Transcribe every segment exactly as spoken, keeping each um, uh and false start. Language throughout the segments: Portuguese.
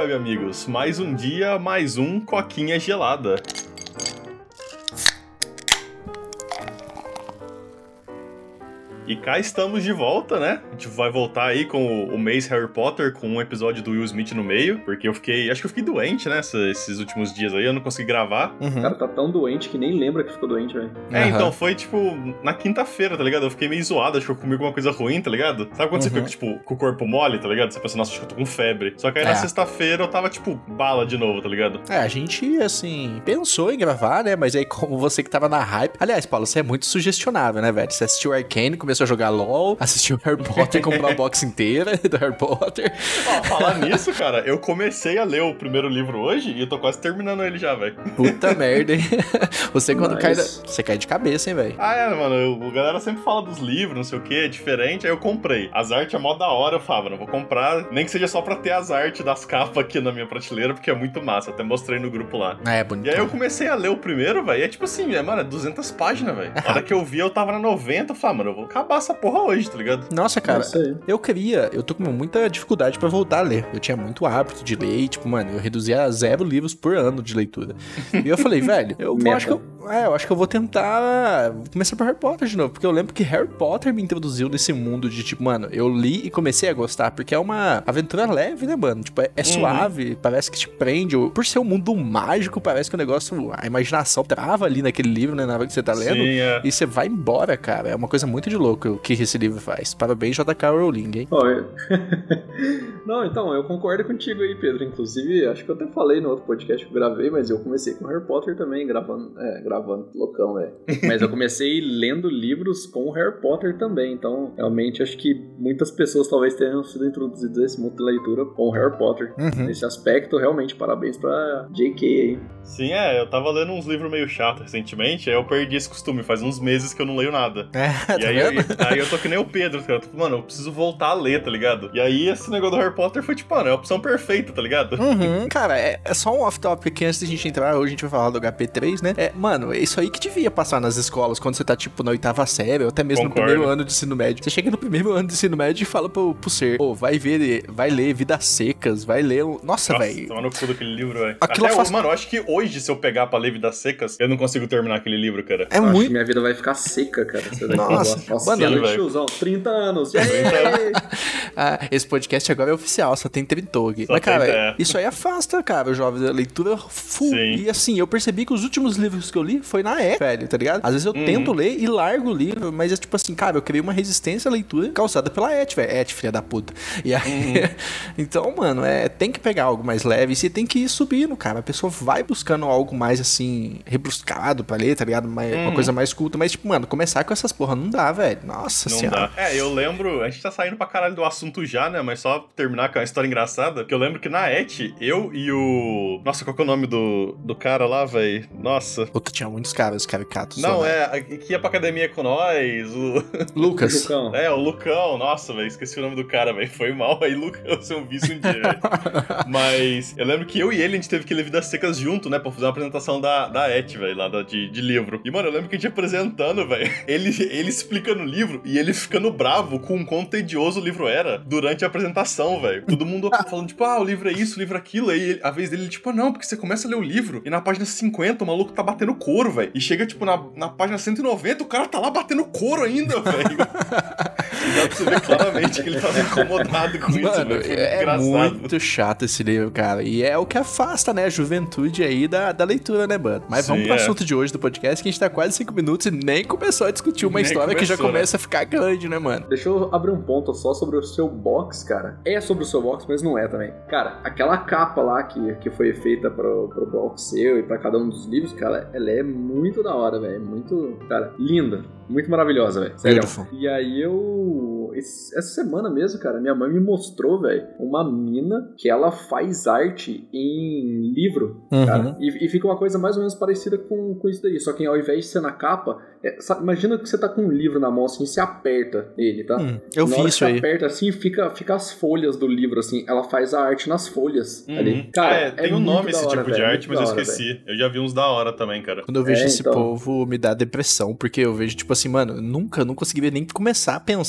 salve, amigos! Mais um dia, mais um Coquinha Gelada. E cá estamos de volta, né? A gente vai voltar aí com o mês Harry Potter, com um episódio do Will Smith no meio, porque eu fiquei... Acho que eu fiquei doente, né? Esses últimos dias aí, eu não consegui gravar. Uhum. O cara tá tão doente que nem lembra que ficou doente, velho. É, uhum. Então, foi, tipo, na quinta-feira, tá ligado? Eu fiquei meio zoado, acho que eu comi alguma coisa ruim, tá ligado? Sabe quando uhum. você fica, tipo, com o corpo mole, tá ligado? Você pensa, nossa, acho que eu tô com febre. Só que aí é. na sexta-feira eu tava, tipo, bala de novo, tá ligado? É, a gente, assim, pensou em gravar, né? Mas aí, como você que tava na hype... Aliás, Paulo, você é muito sugestionável, né, velho? Você assistiu Arcane, começou a jogar LOL... Assistiu Harry Potter, comprou a box inteira do Harry Potter. Ó, falar nisso, cara, eu comecei a ler o primeiro livro hoje e eu tô quase terminando ele já, velho. Puta merda, hein? Você quando Mas... cai, da... você cai de cabeça, hein, velho? Ah, é, mano, eu, a galera sempre fala dos livros, não sei o que, é diferente, aí eu comprei. As artes é mó da hora, eu falava, não vou comprar, nem que seja só pra ter as artes das capas aqui na minha prateleira, porque é muito massa, até mostrei no grupo lá. Ah, é bonito. E aí eu comecei a ler o primeiro, velho, e é tipo assim, é, mano, é duzentas páginas, velho. Na hora que eu vi, eu tava na noventa, eu falei, mano, eu vou acabar essa porra hoje, tá ligado? Nossa, cara, eu queria, eu tô com muita dificuldade pra voltar a ler. Eu tinha muito hábito de ler e, tipo, mano, eu reduzia a zero livros por ano de leitura. E eu falei, velho, eu acho que eu, é, eu acho que eu vou tentar começar por Harry Potter de novo, porque eu lembro que Harry Potter me introduziu nesse mundo de, tipo, mano, eu li e comecei a gostar, porque é uma aventura leve, né, mano? Tipo, é, é suave, uhum. parece que te prende. Por ser um mundo mágico, parece que o negócio, a imaginação trava ali naquele livro, né, na hora que você tá lendo, Sim, é. e você vai embora, cara. É uma coisa muito de louco o que esse livro faz. Parabéns, J K. Rowling, hein? Oh, eu... Não, então, eu concordo contigo aí, Pedro. Inclusive, acho que eu até falei no outro podcast que eu gravei, mas eu comecei com Harry Potter também, gravando, é, gravando, loucão, velho. Mas eu comecei lendo livros com Harry Potter também, então, realmente, acho que muitas pessoas talvez tenham sido introduzidas a esse mundo de leitura com Harry Potter. Uhum. Nesse aspecto, realmente, parabéns pra J K aí. Sim, é, eu tava lendo uns livros meio chatos recentemente, aí eu perdi esse costume, faz uns meses que eu não leio nada. É, e tá aí, vendo? Eu, aí eu tô que nem o Pedro, cara, tipo, mano, eu preciso voltar a ler, tá ligado? E aí esse negócio do Harry Potter foi tipo, mano, é a opção perfeita, tá ligado? Uhum, cara, é, é só um off-topic aqui antes da gente entrar, hoje a gente vai falar do H P três, né? É, mano, é isso aí que devia passar nas escolas, quando você tá, tipo, na oitava série, ou até mesmo Concordo. no primeiro ano de ensino médio. Você chega no primeiro ano de ensino médio e fala pro, pro ser, pô, vai ver, vai ler Vidas Secas, vai ler... Nossa, velho. Tava no cu daquele livro, velho. Aquilo até, faz... Mano, eu acho que hoje, se eu pegar pra ler Vidas Secas, eu não consigo terminar aquele livro, cara. É eu muito... acho que minha vida vai ficar seca, cara. Nossa, Nossa, mano, tiozão, trinta anos. trinta anos. Ah, esse podcast agora é oficial, só tem trintou aqui. Só Mas, cara, tem, é. isso aí afasta, cara, o jovem da leitura full. Sim. E assim, eu percebi que os últimos livros que eu li foi na E, velho, tá ligado? Às vezes eu uhum. tento ler e largo o livro, mas é tipo assim, cara, eu criei uma resistência à leitura causada pela Et, velho. Et, filha da puta. E aí, uhum. então, mano, é, tem que pegar algo mais leve e você tem que ir subindo, cara. A pessoa vai buscando algo mais, assim, rebruscado pra ler, tá ligado? Mais, uhum. Uma coisa mais culta. Mas, tipo, mano, começar com essas porra não dá, velho. Nossa não senhora. Dá. É, eu lembro, a gente tá saindo pra caralho do assunto já, né? Mas só terminar com a história engraçada, que eu lembro que na Et, eu e o... Nossa, qual que é o nome do, do cara lá, velho? Nossa. Puta, tinha muitos caras caricatos. Não, só, é, que ia pra academia com nós, o... Lucas. O Lucão. É, o Lucão. Nossa, velho, esqueci o nome do cara, velho. Foi mal aí, Lucão, se eu vi isso um dia, velho. Mas eu lembro que eu e ele, a gente teve que ler Vidas Secas junto, né? Pra fazer uma apresentação da, da Et, velho, lá da, de, de livro. E, mano, eu lembro que a gente apresentando, velho, ele, ele explicando o livro e ele ficando bravo com o quão tedioso o livro era durante a apresentação, velho. Todo mundo falando, tipo, ah, o livro é isso, o livro é aquilo. Aí ele, a vez dele, tipo, não, porque você começa a ler o livro e na página cinquenta o maluco tá batendo couro, velho. E chega, tipo, na, na página cento e noventa o cara tá lá batendo couro ainda, velho. E dá pra você ver claramente que ele tava incomodado com Mano, isso, velho. É engraçado. Muito chato esse livro, cara. E é o que afasta, né, a juventude aí da, da leitura, né, mano? Mas Sim, vamos pro é. assunto de hoje do podcast, que a gente tá quase cinco minutos e nem começou a discutir uma nem história começou, que já começa né? a ficar grande, né, mano? Deixa eu abrir um ponto só sobre o seu box, cara. É sobre o seu box, mas não é também. Cara, aquela capa lá que, que foi feita pro, pro box seu e pra cada um dos livros, cara, ela é muito da hora, velho. Muito, cara, linda. Muito maravilhosa, velho. Sério. E aí eu... Esse, essa semana mesmo, cara, minha mãe me mostrou, velho, uma mina que ela faz arte em livro, uhum. cara. E, e fica uma coisa mais ou menos parecida com, com isso daí. Só que ao invés de ser na capa, é, sabe, imagina que você tá com um livro na mão, assim, você aperta ele, tá? Hum, eu na vi hora isso que você aí. aperta, assim, fica, fica as folhas do livro, assim. Ela faz a arte nas folhas uhum. ali. Cara, é, tem é um nome esse hora, tipo de véio, arte, mas eu hora, esqueci. Véio. Eu já vi uns da hora também, cara. Quando eu vejo é, esse então... povo, me dá depressão, porque eu vejo, tipo assim, mano, nunca, não conseguiria nem começar a pensar e eu, tipo,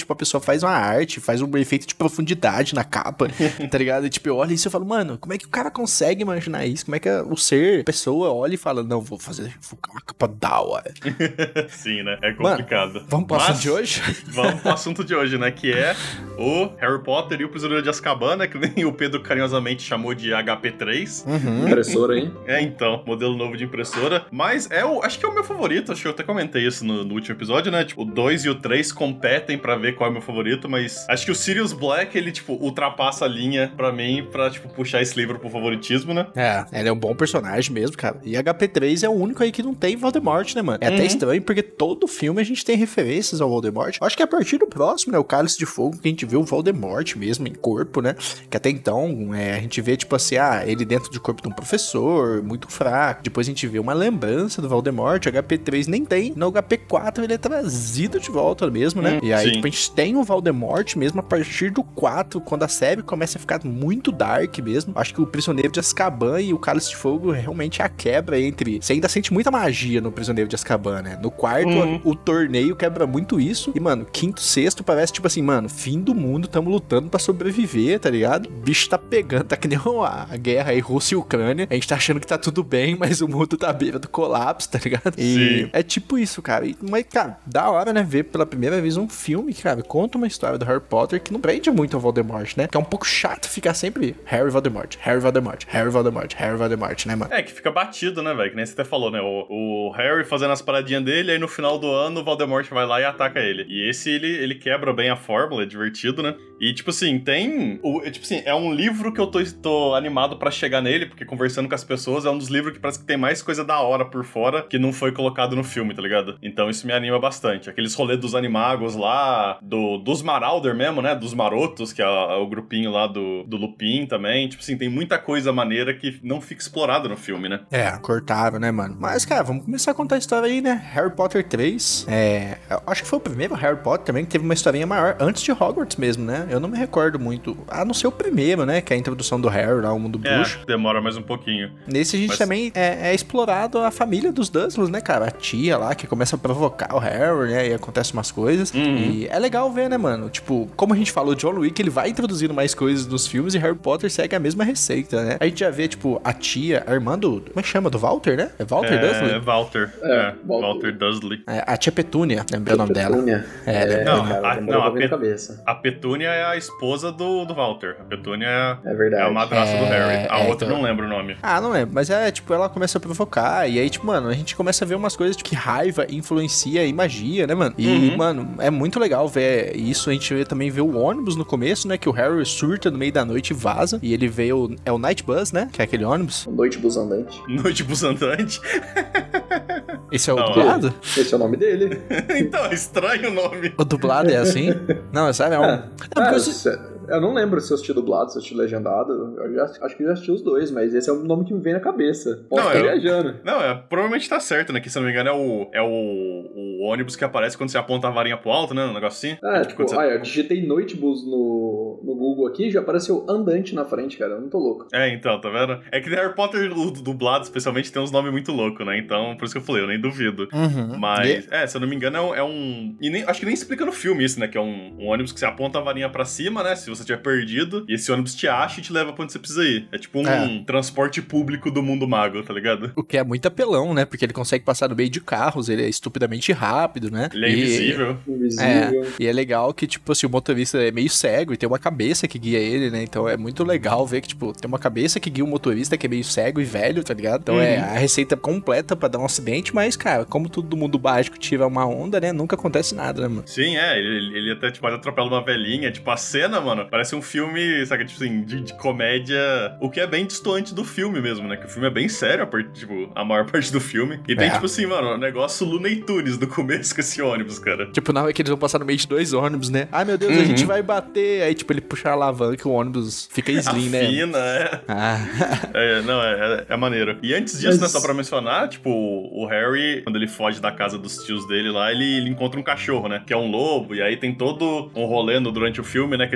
tipo, a pessoa faz uma arte, faz um efeito de profundidade na capa, tá ligado? E tipo, eu olho isso e falo, mano, como é que o cara consegue imaginar isso? Como é que o ser, a pessoa olha e fala, não, vou fazer vou uma capa da hora. Sim, né? É complicado. Mano, vamos pro Mas, assunto de hoje? Vamos pro assunto de hoje, né? Que é o Harry Potter e o Prisioneiro de Azkaban, né? Que nem o Pedro carinhosamente chamou de H P três. Uhum. Impressora, hein? É, então, modelo novo de impressora. Mas é o, acho que é o meu favorito, acho que eu até comentei isso no, no último episódio, né? Tipo, o dois e o três competem pra ver qual é o meu favorito, mas acho que o Sirius Black, ele, tipo, ultrapassa a linha pra mim, pra, tipo, puxar esse livro pro favoritismo, né? É, ele é um bom personagem mesmo, cara. E H P três é o único aí que não tem Voldemort, né, mano? É Uhum. até estranho, porque todo filme a gente tem referências ao Voldemort. Acho que a partir do próximo, né, o Cálice de Fogo, que a gente vê o Voldemort mesmo em corpo, né? Que até então, é, a gente vê, tipo assim, ah, ele dentro do corpo de um professor, muito fraco. Depois a gente vê uma lembrança do Voldemort. H P três nem tem. No H P quatro ele é trazido de volta mesmo, né? Hum, e aí, sim. tipo, a gente tem o Voldemort mesmo a partir do quatro, quando a série começa a ficar muito dark mesmo. Acho que o Prisioneiro de Azkaban e o Cálice de Fogo realmente é a quebra entre... Você ainda sente muita magia no Prisioneiro de Azkaban, né? No quarto, Uhum. o, o torneio quebra muito isso. E, mano, quinto, sexto parece tipo assim, mano, fim do mundo, tamo lutando pra sobreviver, tá ligado? O bicho tá pegando, tá que nem a, a guerra aí, Rússia e Ucrânia. A gente tá achando que tá tudo bem, mas o mundo tá à beira do colapso, tá ligado? E Sim. é tipo isso, cara. E, mas, cara, da hora, né, ver pela primeira vez um filme que, cara, conta uma história do Harry Potter que não prende muito ao Voldemort, né? Que é um pouco chato ficar sempre Harry Voldemort, Harry Voldemort, Harry Voldemort, Harry Voldemort, né, mano? É, que fica batido, né, velho? Que nem você até falou, né? O, o Harry fazendo as paradinhas dele, aí no final do ano o Voldemort vai lá e ataca ele. E esse, ele, ele quebra bem a fórmula, é divertido, né? E, tipo assim, tem... O, é, tipo assim, é um livro que eu tô, tô animado pra chegar nele, porque conversando com as pessoas, é um dos livros que parece que tem mais coisa da hora por fora que não foi colocado no filme, tá ligado? Então isso me anima bastante. Aqueles rolês dos animagos lá, do, dos Marauder mesmo, né? Dos Marotos, que é, é o grupinho lá do, do Lupin também. Tipo assim, tem muita coisa maneira que não fica explorada no filme, né? É, cortaram, né, mano? Mas, cara, vamos começar a contar a história aí, né? Harry Potter três. É. Eu acho que foi o primeiro Harry Potter também que teve uma historinha maior antes de Hogwarts mesmo, né? Eu não me recordo muito. A não ser o primeiro, né? Que é a introdução do Harry lá ao mundo bruxo. É, demora mais um pouquinho. Nesse a gente Mas... também é, é explorado a família dos Dursleys, né, cara? A tia lá que começa a provocar o Harry, né? E acontece umas coisas. Uhum. E é legal ver, né, mano? Tipo, como a gente falou, John Wick, ele vai introduzindo mais coisas nos filmes e Harry Potter segue a mesma receita, né? A gente já vê, tipo, a tia, a irmã do... Como é que chama? Do Walter, né? É Walter é, Dursley? É, Walter. É, É, Walter. Walter Dursley. É, a tia Petúnia, lembrei o nome dela. Petúnia. É, É, Não, cara, a- demorou não, pra a vir na Pet- cabeça. A Petúnia é a esposa do, do Walter. A Petúnia é, É verdade. é a madrasta É, do Harry. A é, outra então- não lembro o nome. Ah, não lembro, mas é, tipo, ela começa a provocar, e aí, tipo, mano, a gente começa a ver umas coisas, tipo, que raiva influencia e magia, né, mano? E, Uhum. mano, é muito legal ver isso, a gente vê, também vê o ônibus no começo, né, que o Harry surta no meio da noite e vaza, e ele vê o, é o Night Bus, né, que é aquele ônibus. Noite Busandante. Noite Busandante. Esse é o Não, dublado? Esse é o nome dele. Então, é estranho o nome. O dublado é assim? Não, sabe, é um... Ah, Não, porque ah, eu- isso- eu não lembro se eu assisti dublado, se eu assisti legendado. Eu já, acho que eu já assisti os dois, mas esse é o nome que me vem na cabeça. Posso Não, estar eu- viajando. Não, é, provavelmente tá certo, né? Que se eu não me engano é o, é o, o ônibus que aparece quando você aponta a varinha pro alto, né? Um negócio assim. Ah, Tipo, tipo, quando você- ah, eu digitei Noitebus no, no Google aqui e já apareceu andante na frente, cara. Eu não tô louco. É, então, tá vendo? É que Harry Potter, o dublado, especialmente, tem uns nomes muito loucos, né? Então, por isso que eu falei, eu nem duvido. Uhum. Mas, é, se eu não me engano, é um. É um e nem, acho que nem explica no filme isso, né? Que é um, um ônibus que você aponta a varinha pra cima, né? Se você tiver perdido, e esse ônibus te acha e te leva pra onde você precisa ir. É tipo um É. transporte público do mundo mago, tá ligado? O que é muito apelão, né? Porque ele consegue passar no meio de carros, ele é estupidamente rápido, né? Ele é E- invisível. Invisível. E é legal que, tipo assim, o motorista é meio cego e tem uma cabeça que guia ele, né? Então é muito legal ver que, tipo, tem uma cabeça que guia o motorista que é meio cego e velho, tá ligado? Então Uhum. é a receita completa pra dar um acidente, mas, cara, como todo mundo mágico tira uma onda, né? Nunca acontece nada, né, mano? Sim, é, ele, ele até tipo, pode atropelar uma velhinha. Tipo, a cena, mano, parece um filme, sabe, tipo assim, de, de comédia. O que é bem distoante do filme mesmo, né? Que o filme é bem sério, a part, tipo, a maior parte do filme. E tem, É. tipo assim, mano, um negócio Looney Tunes no começo com esse ônibus, cara. Tipo, não é que eles vão passar no meio de dois ônibus, né? Ai, meu Deus, a Uhum. gente vai bater. Aí, tipo, ele puxa a alavanca e o ônibus fica slim, né? Fina, é. Ah, É, não, é, é, é maneiro. E antes disso, Mas- né, só pra mencionar, tipo, o Harry, quando ele foge da casa dos tios dele lá, ele, ele encontra um cachorro, né? Que é um lobo, e aí tem todo um rolê no- durante o filme, né? Que é tipo,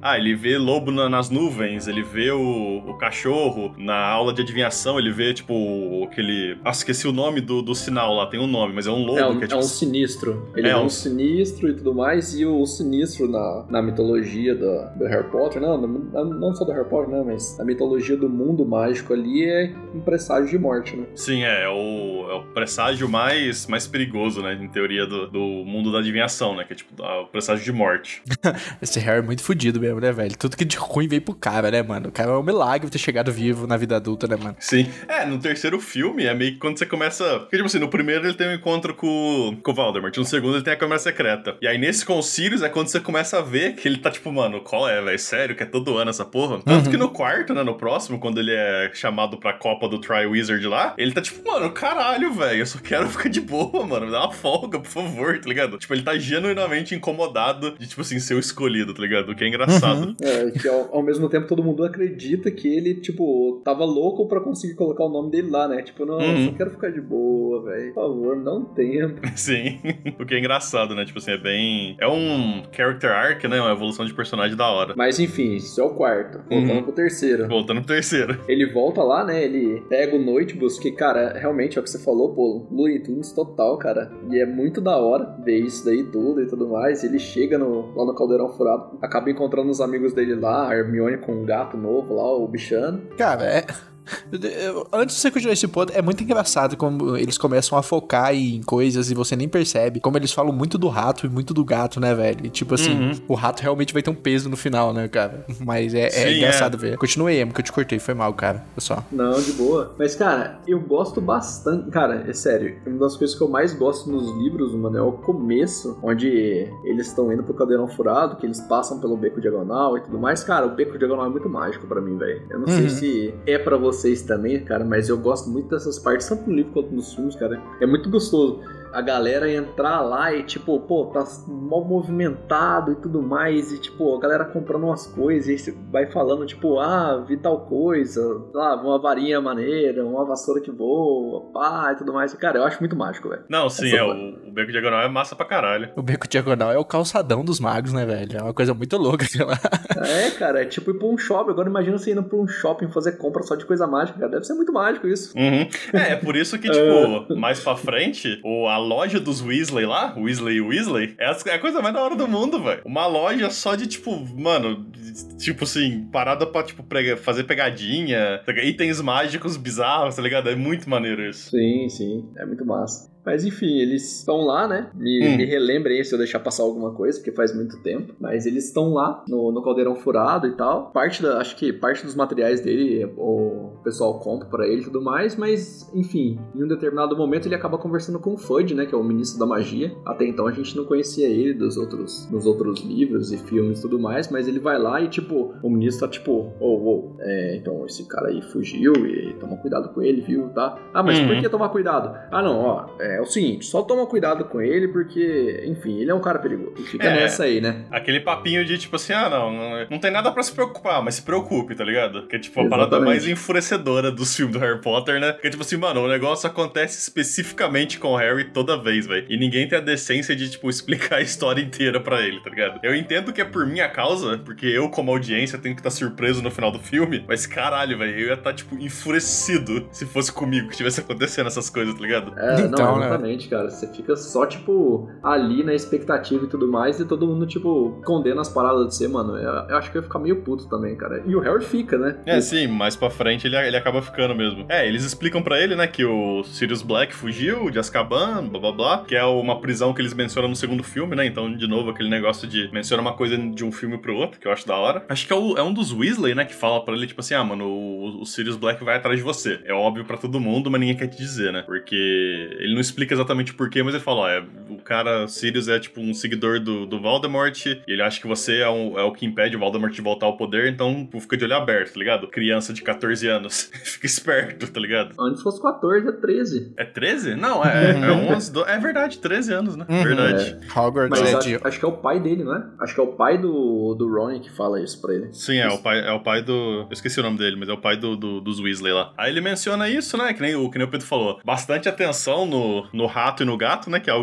ah, ele vê lobo na, nas nuvens, ele vê o, o cachorro na aula de adivinhação, ele vê, tipo, aquele... Ah, esqueci o nome do, do sinal lá, tem um nome, mas é um lobo. É um, que é, tipo... é um sinistro. Ele é, é um... um sinistro e tudo mais, e o sinistro na, na mitologia do, do Harry Potter, não, não, não só do Harry Potter, não, mas a mitologia do mundo mágico ali é um presságio de morte, né? Sim, é, é o, é o presságio mais, mais perigoso, né, em teoria do, do mundo da adivinhação, né, que é tipo o presságio de morte. Esse Harry é muito fodido mesmo, né, velho? Tudo que de ruim veio pro cara, né, mano? O cara é um milagre ter chegado vivo na vida adulta, né, mano? Sim. É, no terceiro filme é meio que quando você começa... Porque, tipo assim, no primeiro ele tem um encontro com, com o Voldemort, no segundo ele tem a Câmara Secreta. E aí nesse com o Sirius é quando você começa a ver que ele tá tipo, mano, qual é, velho? Sério que é todo ano essa porra? Tanto uhum. que no quarto, né, no próximo, quando ele é chamado pra Copa do Triwizard lá, ele tá tipo, mano, caralho, velho, eu só quero ficar de boa, mano, me dá uma folga, por favor, tá ligado? Tipo, ele tá genuinamente incomodado de, tipo assim, ser o escolhido, tá ligado? O que é engraçado. Uhum. É, que ao, ao mesmo tempo todo mundo acredita que ele, tipo, tava louco pra conseguir colocar o nome dele lá, né? Tipo, não, uhum. eu só quero ficar de boa, velho. Por favor, me dá um tempo. Sim, o que é engraçado, né? Tipo assim, é bem... É um character arc, né? Uma evolução de personagem da hora. Mas enfim, isso é o quarto. Voltando uhum. pro terceiro. Voltando pro terceiro. Ele volta lá, né? Ele pega o Noitebus, que, cara, realmente é o que você falou, pô, Looney Tunes total, cara. E é muito da hora ver isso daí tudo e tudo mais. Ele chega no, lá no Caldeirão Furado, acaba encontrando os amigos dele lá, a Hermione com um gato novo lá, o bichano. Cara, é... Antes de você continuar esse ponto, é muito engraçado como eles começam a focar em coisas e você nem percebe. Como eles falam muito do rato e muito do gato, né, velho? E tipo assim, uhum. o rato realmente vai ter um peso no final, né, cara? Mas é, é Sim, engraçado é. ver. Continuei, Emo, que eu te cortei, foi mal, cara. Pessoal. Não, de boa. Mas, cara, eu gosto bastante. Cara, é sério, uma das coisas que eu mais gosto nos livros, mano, é o começo, onde eles estão indo pro Caldeirão Furado, que eles passam pelo Beco Diagonal e tudo mais. Cara, o Beco Diagonal é muito mágico pra mim, velho. Eu não uhum. sei se é pra você vocês também, cara, mas eu gosto muito dessas partes, tanto no livro quanto nos filmes, cara. É muito gostoso a galera entrar lá e, tipo, pô, tá mal movimentado e tudo mais, e, tipo, a galera comprando umas coisas, e aí você vai falando, tipo, ah, vi tal coisa, lá, uma varinha maneira, uma vassoura que voa, pá, e tudo mais. Cara, eu acho muito mágico, velho. Não, sim, Essa é, o, o Beco Diagonal é massa pra caralho. O Beco Diagonal é o calçadão dos magos, né, velho? É uma coisa muito louca, sei lá. É, cara, é tipo ir pra um shopping. Agora imagina você indo pra um shopping fazer compra só de coisa mágica, cara. Deve ser muito mágico isso. Uhum. É, é por isso que, tipo, mais pra frente, o, a loja dos Weasley lá, Weasley e Weasley, é a coisa mais da hora do mundo, velho. Uma loja só de, tipo, mano, tipo assim, parada pra, tipo, prega, fazer pegadinha, itens mágicos bizarros, tá ligado? É muito maneiro isso. Sim, sim. É muito massa. Mas enfim, eles estão lá, né? Me, hum. me relembrem aí se eu deixar passar alguma coisa, porque faz muito tempo. Mas eles estão lá no, no Caldeirão Furado e tal. Parte da, acho que parte dos materiais dele o pessoal compra pra ele e tudo mais. Mas, enfim, em um determinado momento ele acaba conversando com o Fudge, né? Que é o ministro da magia. Até então a gente não conhecia ele dos outros, dos outros livros e filmes e tudo mais. Mas ele vai lá e, tipo, o ministro tá tipo, ô, oh, ô, oh, é, então esse cara aí fugiu e toma cuidado com ele, viu? Tá? Ah, mas uhum. por que tomar cuidado? Ah, não, ó, é. É o seguinte, só toma cuidado com ele porque, enfim, ele é um cara perigoso. E fica é, nessa aí, né? Aquele papinho de tipo assim, ah, não, não, não tem nada pra se preocupar, mas se preocupe, tá ligado? Que é tipo a Exatamente. Parada mais enfurecedora dos filmes do Harry Potter, né? Que é tipo assim, mano, o negócio acontece especificamente com o Harry toda vez, velho. E ninguém tem a decência de, tipo, explicar a história inteira pra ele, tá ligado? Eu entendo que é por minha causa, porque eu, como audiência, tenho que estar surpreso no final do filme, mas caralho, velho, eu ia estar, tipo, enfurecido se fosse comigo que tivesse acontecendo essas coisas, tá ligado? É, então, não, exatamente, cara. Você fica só, tipo, ali na expectativa e tudo mais, e todo mundo, tipo, condena as paradas de ser, mano. Eu, eu acho que eu ia ficar meio puto também, cara. E o Harry fica, né? É, sim, mais pra frente ele, ele acaba ficando mesmo. É, eles explicam pra ele, né, que o Sirius Black fugiu de Azkaban, blá blá blá, que é uma prisão que eles mencionam no segundo filme, né? Então, de novo, aquele negócio de menciona uma coisa de um filme pro outro, que eu acho da hora. Acho que é, o, é um dos Weasley, né, que fala pra ele, tipo assim, ah, mano, o, o Sirius Black vai atrás de você. É óbvio pra todo mundo, mas ninguém quer te dizer, né? Porque ele não explica exatamente por quê, mas ele fala, ó, é, o cara, Sirius é tipo um seguidor do, do Voldemort, e ele acha que você é, um, é o que impede o Voldemort de voltar ao poder, então fica de olho aberto, tá ligado? Criança de catorze anos, fica esperto, tá ligado? Antes fosse quatorze, é treze. É treze? Não, é, é onze, doze, é verdade, treze anos, né? Uhum. Verdade. É. Hogwarts mas é acho, de... acho que é o pai dele, não é? Acho que é o pai do, do Ron que fala isso pra ele. Sim, é o pai, é o pai do... Eu esqueci o nome dele, mas é o pai do, do, dos Weasley lá. Aí ele menciona isso, né? Que nem, o, que nem o Pedro falou. Bastante atenção no, no rato e no gato, né? Que é algo que você nem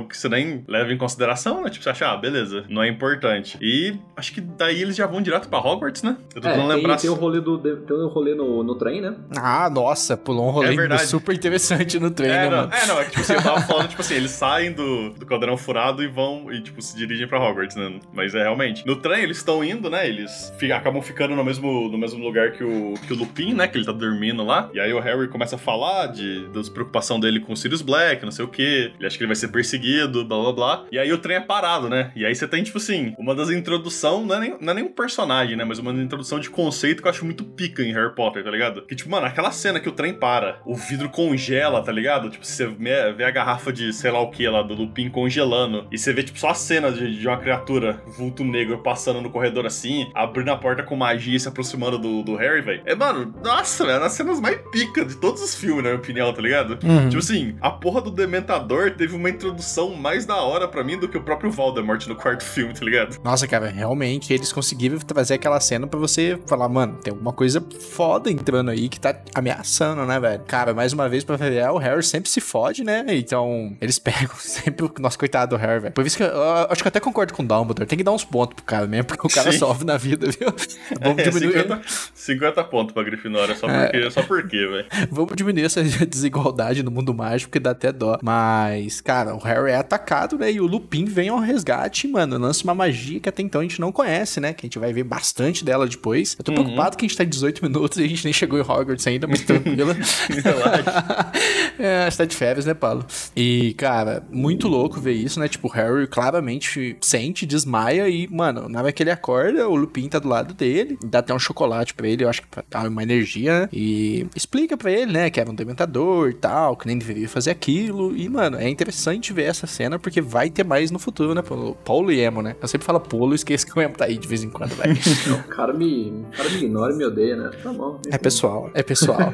nem leva em consideração, né? Tipo, você acha, ah, beleza, não é importante. E acho que daí eles já vão direto pra Hogwarts, né? Eu tô é, tentando tem, lembrar. Tem o rolê, do, tem o rolê no, no trem, né? Ah, nossa, pulou um rolê É super interessante no trem, é, né, não, mano? É, não, é que tipo assim, eu tava falando, tipo assim, eles saem do, do Caldeirão Furado e vão, e tipo, se dirigem pra Hogwarts, né? Mas é realmente. No trem, eles estão indo, né? Eles fica, acabam ficando no mesmo, no mesmo lugar que o, que o Lupin, né? Que ele tá dormindo lá. E aí o Harry começa a falar de, das preocupação dele com o Sirius Black, não sei o quê. Ele acha que ele vai ser perseguido, blá blá blá. E aí o trem é parado, né? E aí você tem, tipo assim, uma das introduções, não é nem, não é nem um personagem, né? Mas uma introdução de conceito que eu acho muito pica em Harry Potter, tá ligado? Que, tipo, mano, aquela cena que o trem para, o vidro congela, tá ligado? Tipo, você vê a garrafa de sei lá o que lá, do Lupin congelando, e você vê, tipo, só a cena de, de uma criatura, vulto negro, passando no corredor assim, abrindo a porta com magia e se aproximando do, do Harry, velho. É, mano, nossa, velho, é uma das cenas mais pica de todos os filmes, na minha opinião, tá ligado? Uhum. Tipo assim, a porra do Dementador teve uma introdução mais da hora pra mim do que o próprio Voldemort no quarto filme, tá ligado? Nossa, cara, realmente, eles conseguiram trazer aquela cena pra você falar, mano, tem alguma coisa foda entrando aí que tá ameaçando, né, velho? Cara, mais uma vez pra ver, o Harry sempre se fode, né? Então, eles pegam sempre o nosso coitado do Harry, velho. Por isso que eu, eu acho que eu até concordo com o Dumbledore. Tem que dar uns pontos pro cara mesmo, porque o cara Sim. sofre na vida, viu? Vamos é, diminuir. cinquenta, cinquenta pontos pra Grifinória, só porque, é. só porque, velho. Vamos diminuir essa desigualdade no mundo mágico, porque dá até dó. Mas, cara, o Harry é atacado, né? E o Lupin vem ao resgate, mano. Lança uma magia que até então a gente não conhece, né? Que a gente vai ver bastante dela depois. Eu tô uhum. preocupado que a gente tá em dezoito minutos e a gente nem chegou em Hogwarts ainda, mas tranquilo. Relaxa. É, a gente tá de férias, né, Paulo? E, cara, muito louco ver isso, né? Tipo, o Harry claramente sente, desmaia e, mano, na hora que ele acorda, o Lupin tá do lado dele, dá até um chocolate pra ele, eu acho que pra dar uma energia, né? E explica pra ele, né, que era um dementador e tal, que nem deveria fazer aquilo. E, mano, é interessante ver essa cena porque vai ter mais no futuro, né, Paulo? Paulo e Emo, né? Eu sempre falo Paulo e esqueço que o Emo tá aí de vez em quando, vai. O cara me, o cara me ignora e me odeia, né? Tá bom. É pessoal, é pessoal.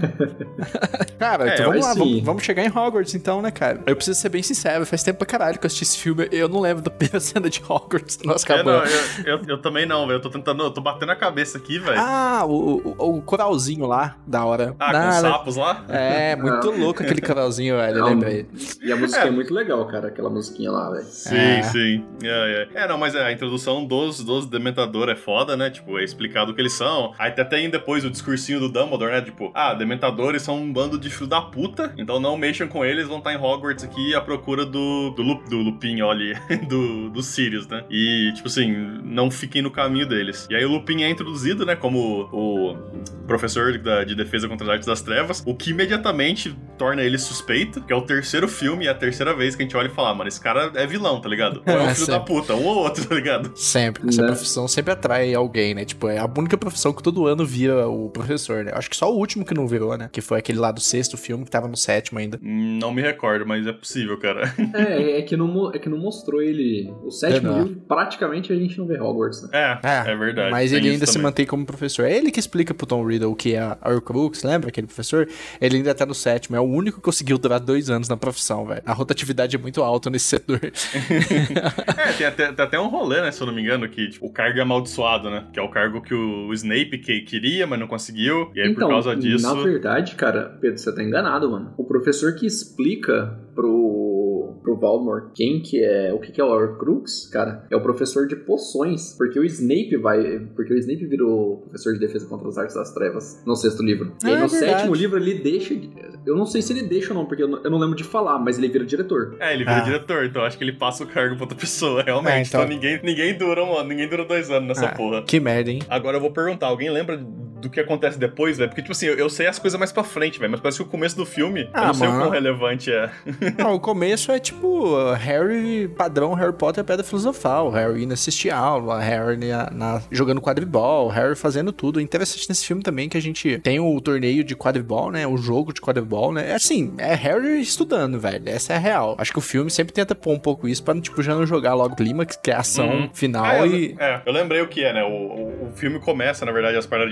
Cara, é, então vamos lá, assim... vamos, vamos chegar em Hogwarts então, né, cara? Eu preciso ser bem sincero, faz tempo pra caralho que eu assisti esse filme, eu não lembro da primeira cena de Hogwarts. Nossa, é, não, eu, eu, eu também não, velho. Eu tô tentando, eu tô batendo a cabeça aqui, velho. Ah, o, o, o coralzinho lá, da hora. Ah, da, com os sapos lá? É, muito ah. louco aquele coralzinho, velho, não, lembra aí. E a musiquinha é. é muito legal, cara, aquela musiquinha lá, velho. Sim, é. sim. É, é. é, não, mas é, a introdução dos, dos Dementador é foda, né? Tipo, é explicado o que eles são. Aí até tem depois o discursinho do Dumbledore, né? Tipo, ah, Dementadores são um bando de filho da puta, então não mexam com eles, vão estar em Hogwarts aqui à procura do, do, Lup, do Lupin, olha, do, do Sirius, né? E, tipo assim, não fiquem no caminho deles. E aí o Lupin é introduzido, né, como o professor da, de defesa contra as artes das trevas, o que imediatamente torna ele suspeito, que é o terceiro filme e é a terceira vez que a gente olha e fala, ah, mano, esse cara é vilão, tá ligado? Ou é um É, filho sempre. da puta, um ou outro, tá ligado? Sempre. Essa Né? profissão sempre atrai alguém, né? Tipo, é a única profissão que todo ano vira o professor, né? Acho que só o último que não virou, né? Que foi aquele lá do sexto filme que tava no sétimo ainda. Não me recordo, mas é possível, cara. É, é que não, é que não mostrou ele. O sétimo É, livro, praticamente a gente não vê Hogwarts, né? É, É, é verdade. Mas tem ele isso ainda se também. mantém como professor. É ele que explica pro Tom Riddle o que é a Horcrux, lembra aquele professor? Ele ainda tá no sétimo, é o único que conseguiu durar dois anos na profissão, velho. A rotatividade é muito alta nesse setor. É, tem até, tem até um rolê, né, se eu não me engano, que tipo, o cargo é amaldiçoado, né? Que é o cargo que o Snape que queria, mas não conseguiu. E aí, Então, por causa disso... na verdade, cara, Pedro, você tá enganado, mano. O professor que explica pro, pro Voldemort quem que é, o que que é o Horcrux, cara, é o professor de poções, porque o Snape vai, porque o Snape virou professor de defesa contra as artes das trevas no sexto livro. E aí Ah, no é verdade. sétimo livro ele deixa, eu não sei se ele deixa ou não, porque eu não, eu não lembro de falar, mas ele vira diretor. É, ele vira Ah. diretor, então acho que ele passa o cargo pra outra pessoa, realmente. É, então- então ninguém, ninguém dura, mano, ninguém dura dois anos nessa Ah, porra. que merda, hein? Agora eu vou perguntar, alguém lembra do que acontece depois, velho? Porque, tipo assim, eu, eu sei as coisas mais pra frente, velho, mas parece que o começo do filme, Ah, eu não sei o mano. quão relevante é. Não, o começo é tipo Harry, padrão Harry Potter, Pedra Filosofal. Harry indo assistir aula, Harry na, na- jogando quadribol, Harry fazendo tudo. Interessante nesse filme também que a gente tem o torneio de quadribol, né? O jogo de quadribol, né? É assim, é Harry estudando, velho. Essa é a real. Acho que o filme sempre tenta pôr um pouco isso pra, tipo, já não jogar logo o clímax, que é a ação Uhum. final Ah, eu, e... é, eu lembrei o que é, né? O, o, o filme começa, na verdade, as paradas de Hogwarts,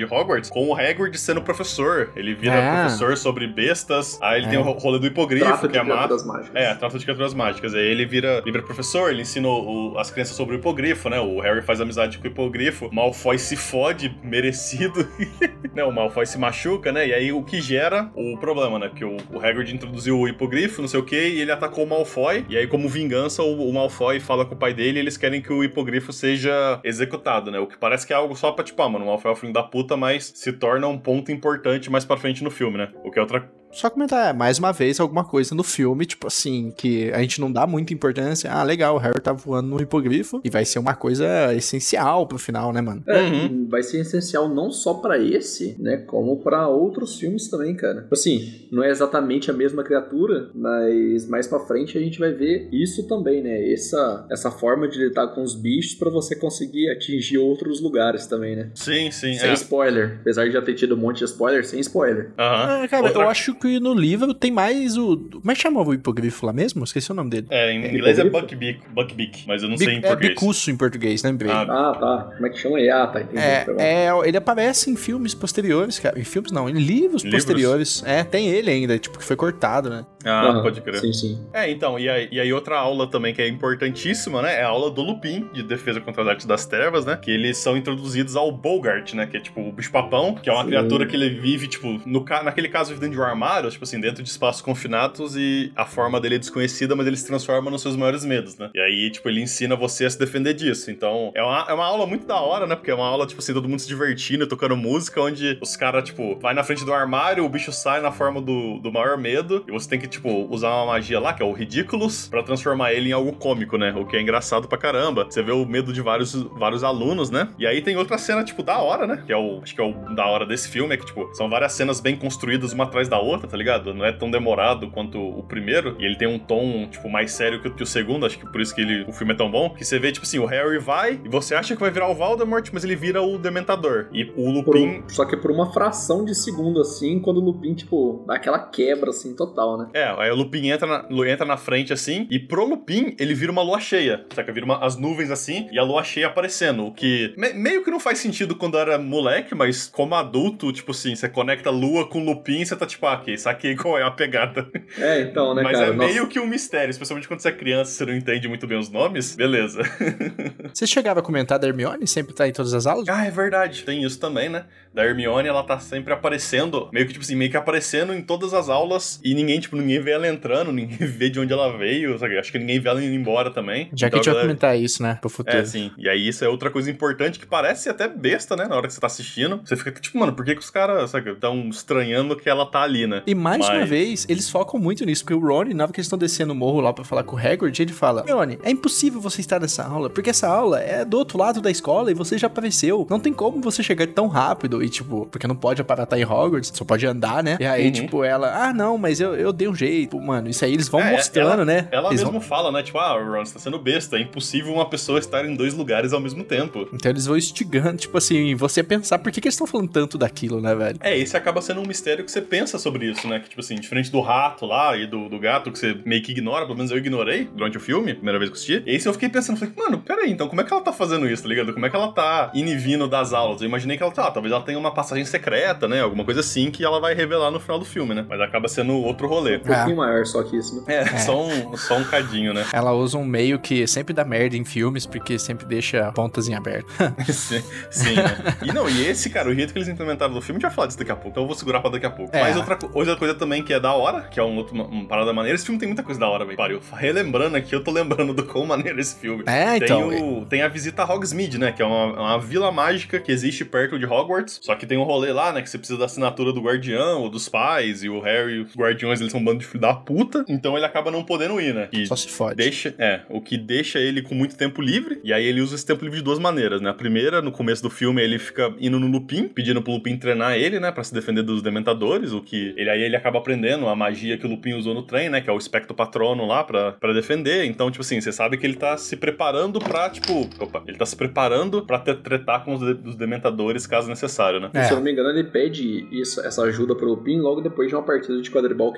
Hogwarts, com o Hagrid sendo professor. Ele vira Ah. professor sobre bestas, aí ele É. tem o rolê do hipogrifo, Trata que de é a mata. criaturas mágicas. É, trata de criaturas mágicas. Aí ele vira, ele vira professor, ele ensina o- as crianças sobre o hipogrifo, né? O Harry faz amizade com o hipogrifo, Malfoy se fode, merecido. Né, o Malfoy se machuca, né? E aí o que gera o problema, né? Porque o, o Hagrid introduziu o hipogrifo, não sei o que, e ele atacou o Malfoy. E aí, como vingança, o, o Malfoy fala com o pai dele e eles querem que o hipogrifo seja executado, né? O que parece que é algo só pra, tipo, ah, mano, o Malfoy é o filho da puta, mas se torna um ponto importante mais pra frente no filme, né? O que é outra... Só comentar, mais uma vez, alguma coisa no filme, tipo assim, que a gente não dá muita importância. Ah, legal, o Harry tá voando no hipogrifo e vai ser uma coisa essencial pro final, né, mano? É, Uhum. vai ser essencial não só pra esse, né, como pra outros filmes também, cara. Assim, não é exatamente a mesma criatura, mas mais pra frente a gente vai ver isso também, né? Essa, essa forma de lidar com os bichos pra você conseguir atingir outros lugares também, né? Sim, sim, Sem é. spoiler. Apesar de já ter tido um monte de spoiler, sem spoiler. Aham. Ah, cara, Outra- eu acho que no livro tem mais o... Como é que chamava o hipogrifo lá mesmo? Esqueci o nome dele. É, em inglês é hipogrifo? Buckbeak, Buckbeak, mas eu não Bi- sei em é português. bicuço em português, lembrei. Ah, Ah, tá. Como é que chama? Ah, tá. Entendi. É, Tá bom. é, ele aparece em filmes posteriores, cara. Em filmes não, em livros, Livros? posteriores. É, tem ele ainda, tipo, que foi cortado, né? Ah, Aham, pode crer. Sim, sim. É, então, e aí, e aí outra aula também que é importantíssima, né? É a aula do Lupin, de defesa contra as artes das trevas, né? Que eles são introduzidos ao Bogart, né? Que é tipo o bicho-papão, que é uma Sim. criatura que ele vive, tipo, no ca... naquele caso, vive dentro de um armário, tipo assim, dentro de espaços confinados e a forma dele é desconhecida, mas ele se transforma nos seus maiores medos, né? E aí, tipo, ele ensina você a se defender disso. Então, é uma, é uma aula muito da hora, né? Porque é uma aula, tipo assim, todo mundo se divertindo, tocando música, onde os caras, tipo, vai na frente do armário, o bicho sai na forma do, do maior medo, e você tem que, tipo, usar uma magia lá, que é o Ridiculous, pra transformar ele em algo cômico, né? O que é engraçado pra caramba. Você vê o medo de vários, vários alunos, né? E aí tem outra cena, tipo, da hora, né? Que é o, acho que é o da hora desse filme, é que, tipo, são várias cenas bem construídas uma atrás da outra, tá ligado? Não é tão demorado quanto o primeiro, e ele tem um tom, tipo, mais sério que o, que o segundo, acho que por isso que ele, o filme é tão bom, que você vê, tipo assim, o Harry vai, e você acha que vai virar o Voldemort, mas ele vira o Dementador. E o Por Lupin... um- só que por uma fração de segundo, assim, quando o Lupin, tipo, dá aquela quebra, assim, total, né? É, aí o Lupin entra na, entra na frente assim, e pro Lupin ele vira uma lua cheia, saca? Vira uma, as nuvens assim, e a lua cheia aparecendo, o que me- meio que não faz sentido quando era moleque, mas como adulto, tipo assim, você conecta lua com Lupin e você tá tipo, ah, ok, saquei qual é a pegada. É, então, né, Mas cara? é Nossa. meio que um mistério, especialmente quando você é criança e você não entende muito bem os nomes, beleza. Você chegava a comentar da Hermione? Sempre tá em todas as aulas? Ah, é verdade, tem isso também, né? Da Hermione, ela tá sempre aparecendo, meio que, tipo assim, meio que aparecendo em todas as aulas, e ninguém, tipo, ninguém vê ela entrando, ninguém vê de onde ela veio, sabe? Acho que ninguém vê ela indo embora também. Já que a Então, gente vai galera- comentar isso, né, pro futuro. É, sim. E aí isso é outra coisa importante que parece até besta, né? Na hora que você tá assistindo. Você fica tipo, mano, por que, que os caras, sabe, estão estranhando que ela tá ali, né? E mais Mas- uma vez, eles focam muito nisso, porque o Ron, na hora que eles estão descendo o morro lá pra falar com o Hagrid, ele fala: Hermione, é impossível você estar nessa aula, porque essa aula é do outro lado da escola e você já apareceu. Não tem como você chegar tão rápido. E, tipo, porque não pode aparatar em Hogwarts, só pode andar, né? E aí, Uhum. tipo, ela, ah, não, mas eu, eu dei um jeito. Mano, isso aí eles vão É, mostrando, ela, né? Ela Eles mesmo vão- fala, né? Tipo, ah, Ron, você tá sendo besta. É impossível uma pessoa estar em dois lugares ao mesmo tempo. Então eles vão instigando, tipo assim, você pensar por que, que eles estão falando tanto daquilo, né, velho? É, esse acaba sendo um mistério que você pensa sobre isso, né? Que, tipo assim, diferente do rato lá e do, do gato que você meio que ignora, pelo menos eu ignorei durante o filme, primeira vez que eu assisti. E aí eu fiquei pensando, falei, mano, peraí, então como é que ela tá fazendo isso, tá ligado? Como é que ela tá indo e vindo das aulas? Eu imaginei que ela tá, ah, talvez ela tenha uma passagem secreta, né? Alguma coisa assim que ela vai revelar no final do filme, né? Mas acaba sendo outro rolê. Um pouquinho maior só que isso, né? É, Só, um, só um cadinho, né? Ela usa um meio que sempre dá merda em filmes, porque sempre deixa pontas em aberto. sim, sim, né? E não, e esse, cara, o jeito que eles implementaram no filme, a gente vai falar disso daqui a pouco, então eu vou segurar pra daqui a pouco. É. Mas outra, co- outra coisa também que é da hora, que é um outro, uma, uma parada maneira, esse filme tem muita coisa da hora, velho. Pariu, relembrando aqui, eu tô lembrando do quão maneiro esse filme. É, então. Tem, o, tem a visita a Hogsmeade, né? Que é uma, uma vila mágica que existe perto de Hogwarts. Só que tem um rolê lá, né? Que você precisa da assinatura do guardião ou dos pais. E o Harry, os guardiões, eles são um bando de filho da puta. Então ele acaba não podendo ir, né? E Só se fode. deixa, é, o que deixa ele com muito tempo livre. E aí ele usa esse tempo livre de duas maneiras, né? A primeira, no começo do filme, ele fica indo no Lupin, pedindo pro Lupin treinar ele, né? Pra se defender dos Dementadores. O que ele aí ele acaba aprendendo a magia que o Lupin usou no trem, né? Que é o Espectro Patrono lá pra, pra defender. Então, tipo assim, você sabe que ele tá se preparando pra, tipo... Opa, ele tá se preparando pra ter, tretar com os, de- os Dementadores caso necessário, né? É. Se eu não me engano, ele pede isso, essa ajuda pro Lupin logo depois de uma partida de quadribol que tem, que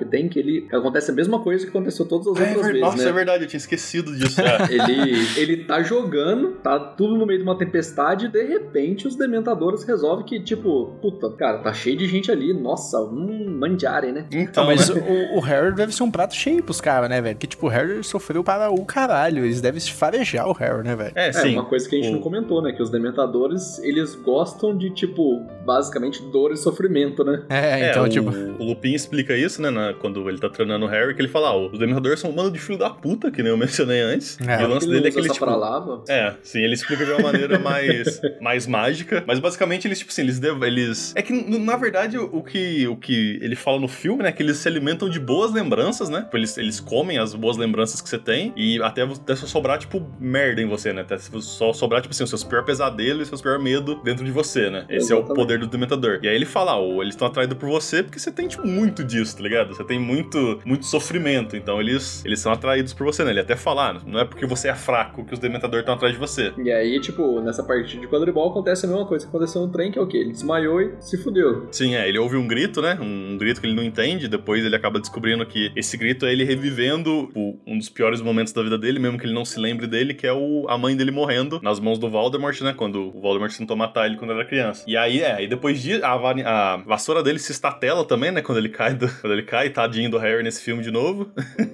ele acontece a mesma coisa que aconteceu todas as é, outras é, vezes, nossa, né? é verdade, eu tinha esquecido disso. É. ele, ele tá jogando, tá tudo no meio de uma tempestade e de repente os Dementadores resolvem que, tipo, puta, cara, tá cheio de gente ali, nossa, hum, mandiarem, né? Então, não, mas né? o, o Harry deve ser um prato cheio pros caras, né, velho? Porque, tipo, o Harry sofreu para o caralho. Eles devem se farejar o Harry, né, velho? É, É, sim. uma coisa que a gente o... não comentou, né? Que os Dementadores, eles gostam de, tipo, basicamente dor e sofrimento, né? É, então, é, o, tipo... o Lupin explica isso, né, na, quando ele tá treinando o Harry, que ele fala, ah, os Dementadores são um bando de filho da puta, que nem eu mencionei antes. É, e o lance ele dele é usa que ele, essa tipo... palavra. É, sim, ele explica de uma maneira mais, mais mágica, mas basicamente eles, tipo assim, eles... Dev... eles... É que, na verdade, o que, o que ele fala no filme, né, é que eles se alimentam de boas lembranças, né? Eles, eles comem as boas lembranças que você tem e até, até só sobrar, tipo, merda em você, né? Até só sobrar, tipo assim, os seus piores pesadelos e os seus piores medos dentro de você, né? Esse Exatamente. É o poder do Dementador. E aí ele fala, ó, eles estão atraídos por você porque você tem, tipo, muito disso, tá ligado? Você tem muito, muito sofrimento, então eles, eles são atraídos por você, né? Ele até fala, ah, não é porque você é fraco que os Dementadores estão atrás de você. E aí, tipo, nessa partida de quadribol acontece a mesma coisa que aconteceu no trem, que é o quê? Ele desmaiou e se fudeu. Sim, é, ele ouve um grito, né? Um, um grito que ele não entende, depois ele acaba descobrindo que esse grito é ele revivendo o, um dos piores momentos da vida dele, mesmo que ele não se lembre dele, que é o, a mãe dele morrendo nas mãos do Voldemort, né? Quando o Voldemort tentou matar ele quando era criança. E aí, é, e depois de a, a vassoura dele se estatela também, né? Quando ele cai, do, quando ele cai, tadinho do Harry nesse filme de novo.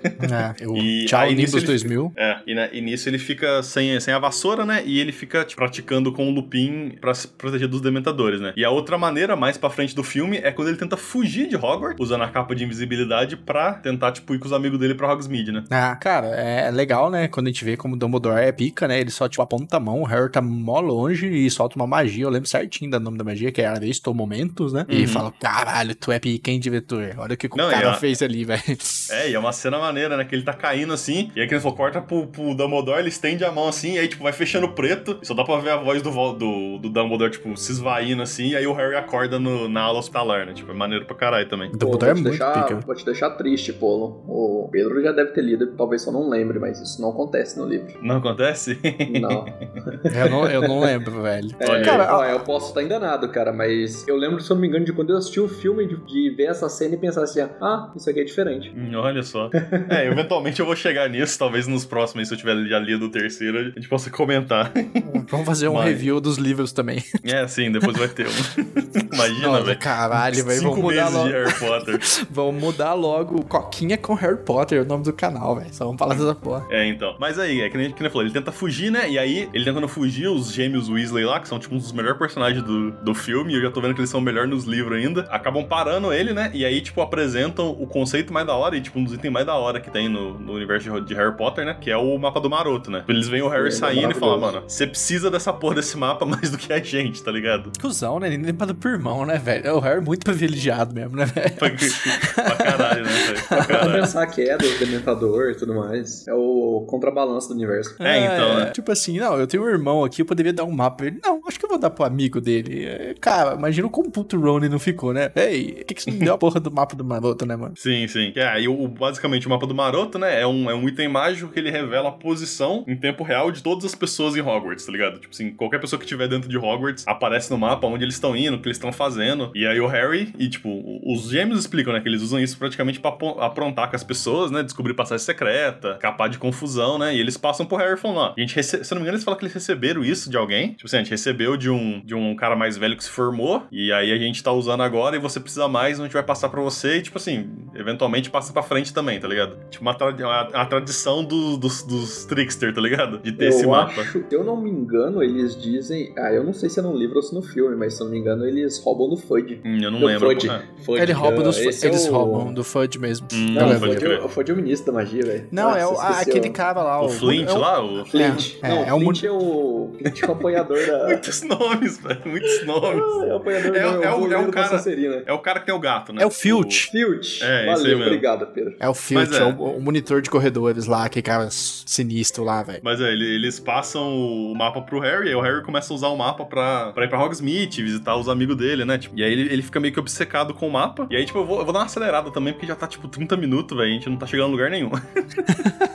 É, eu... E Tchau, Nimbus ele, dois mil. É, e, né, e nisso ele fica sem, sem a vassoura, né? E ele fica tipo, praticando com o Lupin pra se proteger dos Dementadores, né? E a outra maneira, mais pra frente do filme, é quando ele tenta fugir de Hogwarts, usando a capa de invisibilidade pra tentar, tipo, ir com os amigos dele pra Hogsmeade, né? Ah, cara, é legal, né? Quando a gente vê como o Dumbledore é pica, né? Ele só, tipo, aponta a mão, o Harry tá mó longe e solta uma magia. Eu lembro certinho do nome da magia, que é Aresto Momentos, né? Uhum. E fala, caralho, tu é pica, hein, diretor? Olha o que Não, o cara é... fez ali, velho. É, e é uma cena maneira, né? Que ele tá caindo assim, e aí que ele falou, corta pro, pro Dumbledore, ele estende a mão assim, e aí, tipo, vai fechando preto, e só dá pra ver a voz do, do, do Dumbledore, tipo, se esvaindo assim, e aí o Harry acorda no, na aula hospitalar, né? Tipo, é maneiro pra caralho também. O Dumbledore é muito deixar, pica. Vou te deixar triste, Polo. O Pedro já deve ter lido, talvez só não lembre, mas isso não acontece no livro. Não acontece? Não. eu, não eu não lembro, velho. É, cara, ó, eu posso estar enganado, cara, mas eu lembro, se eu não me engano, de quando eu assisti o filme, de, de ver essa cena e pensar assim, ah, isso aqui é diferente. Hum, olha só. É, eventualmente eu vou chegar nisso, talvez nos próximos, se eu tiver já lido o terceiro, a gente possa comentar. Vamos fazer um mas... review dos livros também. É, sim, depois vai ter um. Imagina, velho. Caralho, velho. Cinco vamos mudar meses logo. de Harry Potter. Vamos mudar logo Coquinha com Harry Potter, o nome do canal, velho. Só vamos falar dessa porra. É, então. Mas aí, é que nem, que nem falou, ele tenta fugir, né? E aí, ele tentando fugir, os gêmeos Weasley lá, que são tipo um dos melhores personagens do, do filme, e eu já tô vendo que eles são melhor nos livros ainda, acabam parando ele, né? E aí, tipo, apresentam o conceito mais da hora, e tipo, um dos itens mais da hora que tem no, no universo de, de Harry Potter, né? Que é o mapa do Maroto, né? Eles veem o Harry é, saindo é e falam, mano, você precisa dessa porra desse mapa mais do que a gente, tá ligado? Cusão, né? Nem para por irmão, né, velho? O Harry é muito privilegiado mesmo, né, velho? Pra, pra caralho, né, velho? Pra caralho. Vamos pensar que é do Dementador e tudo mais. É o contrabalanço do universo. É, é então, né? Tipo assim, não, eu tenho um irmão aqui, eu poderia dar um mapa pra ele. Não, acho que eu vou dar pro amigo dele. Cara, imagina como puto o Rony não ficou, né? Ei, por que, que você não deu a porra do mapa do Maroto, né, mano? Sim, sim. É, e o, basicamente o mapa do Maroto, né, é um, é um item mágico que ele revela a posição em tempo real de todas as pessoas em Hogwarts, tá ligado? Tipo assim, qualquer pessoa que estiver dentro de Hogwarts aparece no mapa onde eles estão indo, o que eles estão fazendo. E aí o Harry e, tipo, os gêmeos explicam, né, que eles usam isso praticamente pra aprontar com as pessoas, né, descobrir passagem secreta, capar de confusão, né, e eles passam pro Harry falando, ó, a gente rece... se eu não me engano, eles falam que eles receberam isso de alguém. Tipo assim, a gente recebeu de um, de um cara mais velho que se formou, e aí a gente tá usando agora e você precisa mais, a gente vai passar pra você e, tipo assim, eventualmente passa pra frente também, tá ligado? Tipo, uma tra... a, a tradição do, dos, dos trickster, tá ligado? De ter eu esse mapa. Acho, se eu não me engano, eles dizem... Ah, eu não sei se é no livro ou se no filme, mas se eu não me engano, eles roubam do Fudge. Hum, eu não do lembro. Fudge. É. Fudge. Ele rouba dos, Esse eles é o... roubam do Fudge mesmo. Hum, não, não o Fudge, é, o Fudge é o ministro da magia, velho. Não, Nossa, é o, ah, aquele cara lá. O, o Flint é o, lá? O Flint. É, não, é, o é Flint é o... Flint é o apoiador da... Muitos nomes, velho. Muitos nomes. Ah, é o apoiador é, do é, o, é o cara, né? é o cara que tem o gato, né? É o Filch. O... Filch. É, Valeu, isso aí mesmo. obrigado, Pedro. É o Filch, é. é o, o monitor de corredores lá, aquele cara sinistro lá, velho. Mas é, eles passam o mapa pro Harry, e o Harry começa a usar o mapa pra, pra ir pra Hogsmeade, visitar os amigos dele, né? Tipo, e aí ele, ele fica meio que obcecado com o mapa. E aí, tipo, eu vou, eu vou dar uma acelerada também, porque já tá, tipo, trinta minutos, velho. A gente não tá chegando em lugar nenhum.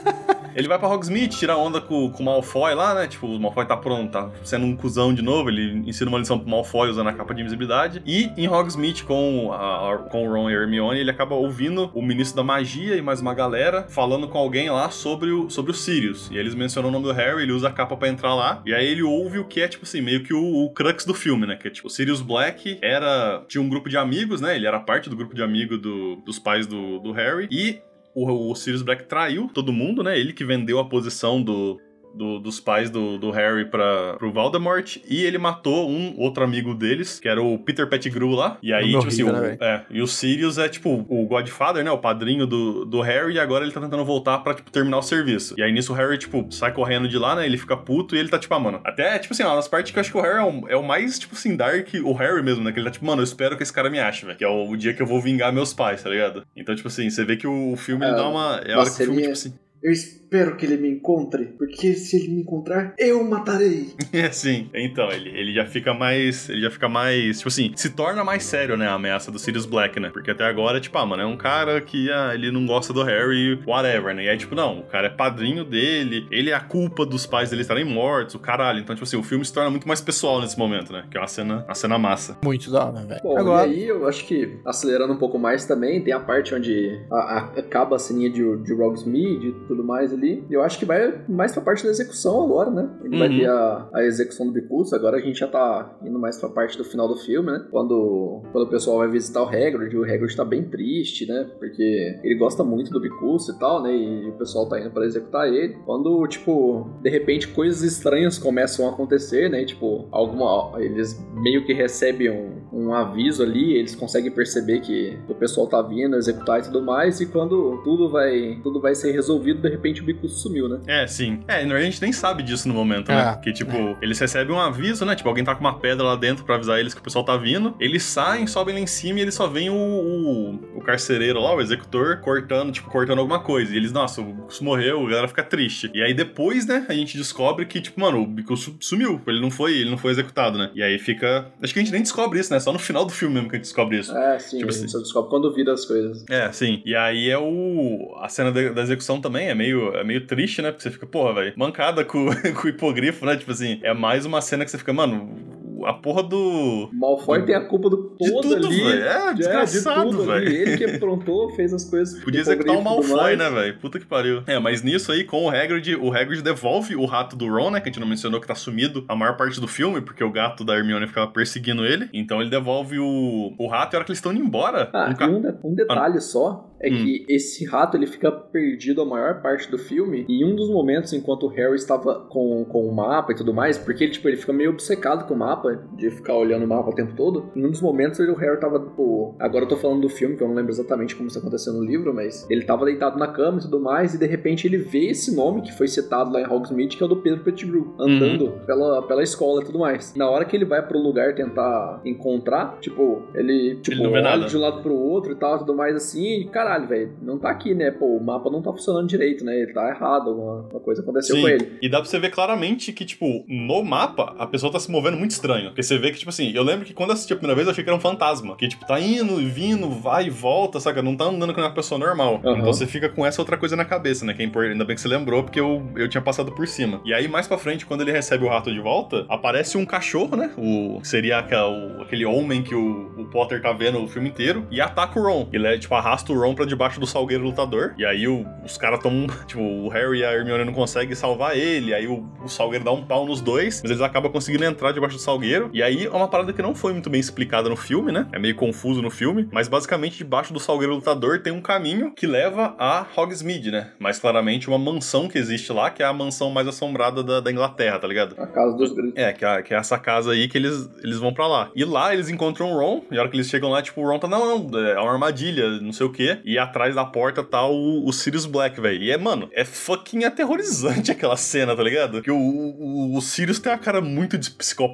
Ele vai pra Hogsmeade, tira onda com, com o Malfoy lá, né? Tipo, o Malfoy tá pronto, tá sendo um cuzão de novo. Ele ensina uma lição pro Malfoy usando a capa de invisibilidade. E em Hogsmeade, com, a, a, com o Ron e a Hermione, ele acaba ouvindo o Ministro da Magia e mais uma galera falando com alguém lá sobre o, sobre o Sirius. E eles mencionam o nome do Harry, ele usa a capa pra entrar lá. E aí ele ouve o que é, tipo assim, meio que o, o crux do filme, né? Que é tipo, o Sirius Black era... tinha um grupo de amigos, né? Ele era parte do grupo de amigos do, dos pais do, do Harry. E o, o Sirius Black traiu todo mundo, né? Ele que vendeu a posição do... Do, dos pais do, do Harry pra, pro Voldemort, e ele matou um outro amigo deles, que era o Peter Pettigrew lá, e aí, tipo assim, o, é, e o Sirius é, tipo, o Godfather, né, o padrinho do, do Harry, e agora ele tá tentando voltar pra, tipo, terminar o serviço. E aí, nisso, o Harry, tipo, sai correndo de lá, né, ele fica puto, e ele tá, tipo, ah, mano, até, tipo assim, uma das partes que eu acho que o Harry é o, é o mais, tipo assim, dark, o Harry mesmo, né, que ele tá, tipo, mano, eu espero que esse cara me ache, velho, que é o, o dia que eu vou vingar meus pais, tá ligado? Então, tipo assim, você vê que o filme, ele é, dá uma... É a hora que o filme, tipo assim... Eu espero que ele me encontre, porque se ele me encontrar, eu o matarei. É, sim. Então, ele, ele já fica mais... Ele já fica mais... Tipo assim, se torna mais sério, né, a ameaça do Sirius Black, né? Porque até agora, tipo, ah, mano, é um cara que ah, ele não gosta do Harry, whatever, né? E aí, tipo, não, o cara é padrinho dele, ele é a culpa dos pais dele estarem mortos, o caralho. Então, tipo assim, o filme se torna muito mais pessoal nesse momento, né? Que é uma cena, uma cena massa. Muito da hora, velho. Bom, agora... e aí eu acho que, acelerando um pouco mais também, tem a parte onde a, a, acaba a ceninha de, de Hogsmeade e tudo mais ali. E eu acho que vai mais pra parte da execução agora, né? A gente uhum. vai ter a, a execução do Bicurso. Agora a gente já tá indo mais pra parte do final do filme, né? Quando, quando o pessoal vai visitar o Hagrid, o Hagrid tá bem triste, né? Porque ele gosta muito do Bicurso e tal, né? E o pessoal tá indo pra executar ele. Quando, tipo, de repente coisas estranhas começam a acontecer, né? Tipo, alguma... Eles meio que recebem um, um aviso ali, eles conseguem perceber que o pessoal tá vindo executar e tudo mais, e quando tudo vai, tudo vai ser resolvido, de repente o Bicurso sumiu, né? É, sim. É, a gente nem sabe disso no momento, né? É. Que, tipo, é. eles recebem um aviso, né? Tipo, alguém tá com uma pedra lá dentro pra avisar eles que o pessoal tá vindo. Eles saem, sobem lá em cima e eles só veem o, o, o carcereiro lá, o executor, cortando, tipo, cortando alguma coisa. E eles, nossa, o Bicurso morreu, a galera fica triste. E aí depois, né, a gente descobre que, tipo, mano, o Bicurso sumiu. Ele não foi, ele não foi executado, né? E aí fica... Acho que a gente nem descobre isso, né? Só no final do filme mesmo que a gente descobre isso. É, sim. Tipo, a gente assim. só descobre quando vira as coisas. É, sim. E aí é o... A cena da, da execução também é meio, é meio triste, né? Porque você fica, porra, velho, mancada com, com o hipogrifo, né? Tipo assim, é mais uma cena que você fica, mano... A porra do... Malfoy do... tem a culpa do todo de tudo, ali. Véio. É, desgraçado, velho. Ele que aprontou, fez as coisas... Podia executar o Malfoy, né, velho? Puta que pariu. É, mas nisso aí, com o Hagrid, o Hagrid devolve o rato do Ron, né? Que a gente não mencionou que tá sumido a maior parte do filme, porque o gato da Hermione ficava perseguindo ele. Então ele devolve o, o rato e a hora que eles estão indo embora... Ah, um, ca... um, de... um detalhe ah. só... É hum. que esse rato, ele fica perdido a maior parte do filme. E um dos momentos, enquanto o Harry estava com, com o mapa e tudo mais, porque ele, tipo, ele fica meio obcecado com o mapa, de ficar olhando o mapa o tempo todo. Em um dos momentos, ele, o Harry tava, tipo... Agora eu tô falando do filme, que eu não lembro exatamente como isso aconteceu no livro, mas... Ele tava deitado na cama e tudo mais, e de repente ele vê esse nome que foi citado lá em Hogsmeade, que é o do Pedro Pettigrew, andando hum. pela, pela escola e tudo mais. Na hora que ele vai pro lugar tentar encontrar, tipo, ele, tipo, ele não vê olha nada. de um lado pro outro e tal, tudo mais assim, e, cara, caralho, velho, não tá aqui, né? Pô, o mapa não tá funcionando direito, né? Ele tá errado, alguma coisa aconteceu Sim. com ele. E dá pra você ver claramente que, tipo, no mapa, a pessoa tá se movendo muito estranho. Porque você vê que, tipo assim, eu lembro que quando eu assisti a primeira vez, eu achei que era um fantasma. Que, tipo, tá indo e vindo, vai e volta, saca? Não tá andando com uma pessoa normal. Uhum. Então você fica com essa outra coisa na cabeça, né? Que é importante. Ainda bem que você lembrou, porque eu, eu tinha passado por cima. E aí, mais pra frente, quando ele recebe o rato de volta, aparece um cachorro, né? O seria aquele, o, aquele homem que o, o Potter tá vendo o filme inteiro, e ataca o Ron. Ele, é, tipo, arrasta o Ron pra debaixo do salgueiro lutador, e aí o, os caras tão, tipo, o Harry e a Hermione não conseguem salvar ele, aí o, o salgueiro dá um pau nos dois, mas eles acabam conseguindo entrar debaixo do salgueiro, e aí é uma parada que não foi muito bem explicada no filme, né? É meio confuso no filme, mas basicamente debaixo do salgueiro lutador tem um caminho que leva a Hogsmeade, né? Mais claramente uma mansão que existe lá, que é a mansão mais assombrada da, da Inglaterra, tá ligado? A Casa dos Gritos. É, que é, que é essa casa aí que eles, eles vão pra lá. E lá eles encontram o Ron, e a hora que eles chegam lá, tipo, o Ron tá, não, não, é uma armadilha, não sei o quê, e atrás da porta tá o, o Sirius Black, velho. E é, mano, é fucking aterrorizante aquela cena, tá ligado? Que o, o, o Sirius tem uma cara muito de psicopata nesse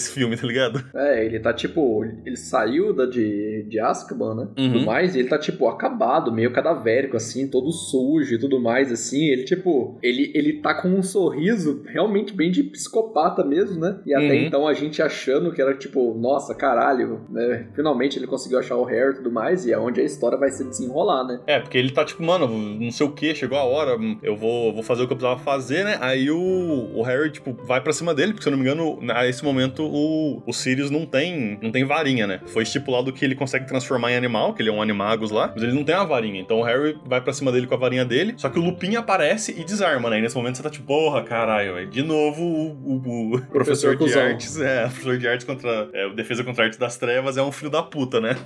nesse filme, tá ligado? É, ele tá tipo, ele saiu da de, de Azkaban, né? Uhum. Tudo mais, e ele tá tipo acabado, meio cadavérico assim, todo sujo e tudo mais assim. Ele tipo, ele, ele tá com um sorriso realmente bem de psicopata mesmo, né? E até Uhum. então a gente achando que era tipo, nossa, caralho, né? Finalmente ele conseguiu achar o Harry e tudo mais, e é onde a história vai se desenrolar, né? É, porque ele tá tipo, mano, não sei o que, chegou a hora, eu vou, vou fazer o que eu precisava fazer, né? Aí o, o Harry, tipo, vai pra cima dele, porque se eu não me engano, a esse momento o, o Sirius não tem, não tem varinha, né? Foi estipulado que ele consegue transformar em animal, que ele é um animagus lá, mas ele não tem a varinha. Então o Harry vai pra cima dele com a varinha dele, só que o Lupin aparece e desarma, né? E nesse momento você tá tipo, porra, caralho, véio. De novo o, o, o professor, professor de artes, é, o professor de artes contra, é, o defesa contra a arte das trevas é um filho da puta, né?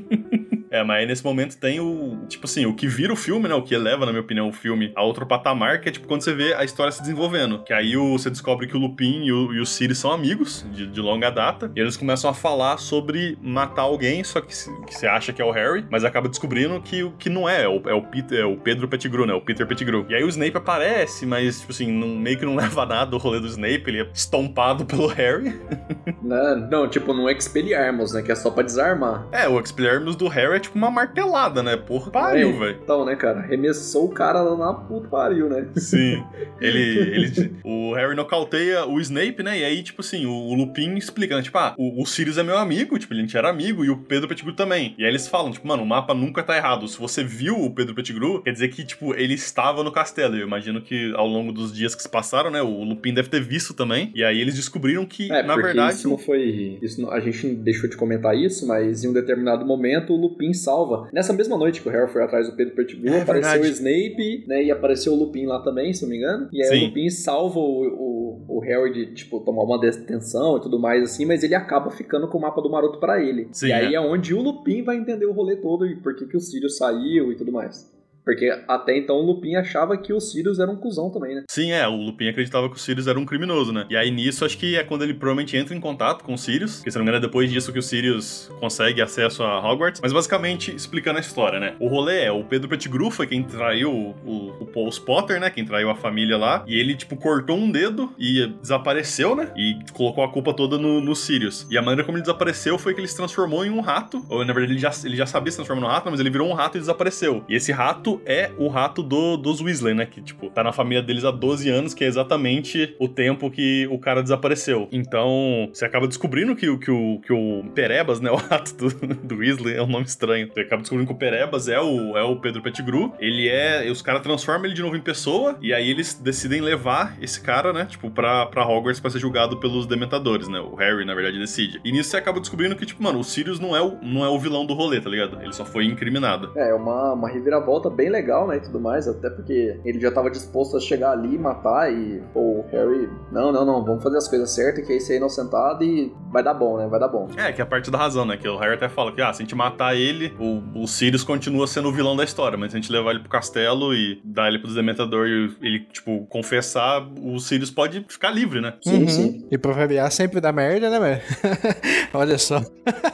É, mas aí nesse momento tem o... Tipo assim, o que vira o filme, né? O que eleva, na minha opinião, o filme a outro patamar, que é tipo quando você vê a história se desenvolvendo. Que aí o, você descobre que o Lupin e o, e o Sirius são amigos de, de longa data. E eles começam a falar sobre matar alguém, só que, que você acha que é o Harry, mas acaba descobrindo que, que não é. É o, é o, Peter, é o Pedro Pettigrew, né? O Peter Pettigrew. E aí o Snape aparece, mas, tipo assim, não, meio que não leva nada o rolê do Snape. Ele é estompado pelo Harry. Não, não, tipo, no Expelliarmus, né? Que é só pra desarmar. É, o Expelliarmus do Harry é tipo uma martelada, né? Porra, pariu, é, velho. Então, né, cara? Arremessou o cara lá na puta pariu, né? Sim. Ele, ele... O Harry nocauteia o Snape, né? E aí, tipo assim, o, o Lupin explica, né? Tipo, ah, o, o Sirius é meu amigo, tipo, a gente era amigo, e o Pedro Pettigrew também. E aí eles falam, tipo, mano, o mapa nunca tá errado. Se você viu o Pedro Pettigrew, quer dizer que, tipo, ele estava no castelo. Eu imagino que ao longo dos dias que se passaram, né? O Lupin deve ter visto também. E aí eles descobriram que, é, na verdade... isso não foi... Isso não... A gente deixou de comentar isso, mas em um determinado momento o Lupin salva. Nessa mesma noite que o Harry foi atrás do Pedro Pettigrew, é apareceu verdade. o Snape, né? E apareceu o Lupin lá também, se não me engano. E aí Sim. o Lupin salva o, o, o Harry de, tipo, tomar uma detenção e tudo mais assim, mas ele acaba ficando com o mapa do Maroto pra ele. Sim, e aí é. é onde o Lupin vai entender o rolê todo e por que, que o Sirius saiu e tudo mais. Porque até então o Lupin achava que o Sirius era um cuzão também, né? Sim, é. O Lupin acreditava que o Sirius era um criminoso, né? E aí nisso, acho que é quando ele provavelmente entra em contato com o Sirius. Porque se não me engano é depois disso que o Sirius consegue acesso a Hogwarts. Mas basicamente, explicando a história, né? O rolê é, o Pedro Pettigrew foi quem traiu o, o, o Paul Potter, né? Quem traiu a família lá. E ele, tipo, cortou um dedo e desapareceu, né? E colocou a culpa toda no, no Sirius. E a maneira como ele desapareceu foi que ele se transformou em um rato. Ou, na verdade, ele já, ele já sabia se transformar no rato, mas ele virou um rato e desapareceu. E esse rato é o rato do, dos Weasley, né? Que, tipo, tá na família deles há doze anos, que é exatamente o tempo que o cara desapareceu. Então, você acaba descobrindo que, que, o, que o Perebas, né? O rato do, do Weasley, é um nome estranho. Você acaba descobrindo que o Perebas é o, é o Pedro Pettigrew. Ele é... Os caras transformam ele de novo em pessoa, e aí eles decidem levar esse cara, né? Tipo, pra, pra Hogwarts pra ser julgado pelos Dementadores, né? O Harry, na verdade, decide. E nisso você acaba descobrindo que, tipo, mano, o Sirius não é o, não é o vilão do rolê, tá ligado? Ele só foi incriminado. É, uma, uma reviravolta bem legal, né, e tudo mais, até porque ele já tava disposto a chegar ali e matar, e pô, o Harry, não, não, não, vamos fazer as coisas certas, que aí você é inocentado e vai dar bom, né, vai dar bom. É, que é a parte da razão, né, que o Harry até fala que, ah, se a gente matar ele, o, o Sirius continua sendo o vilão da história, mas se a gente levar ele pro castelo e dar ele pros Dementadores e ele, tipo, confessar, o Sirius pode ficar livre, né? Sim, uhum. sim. E pra variar sempre dá merda, né, velho? Olha só.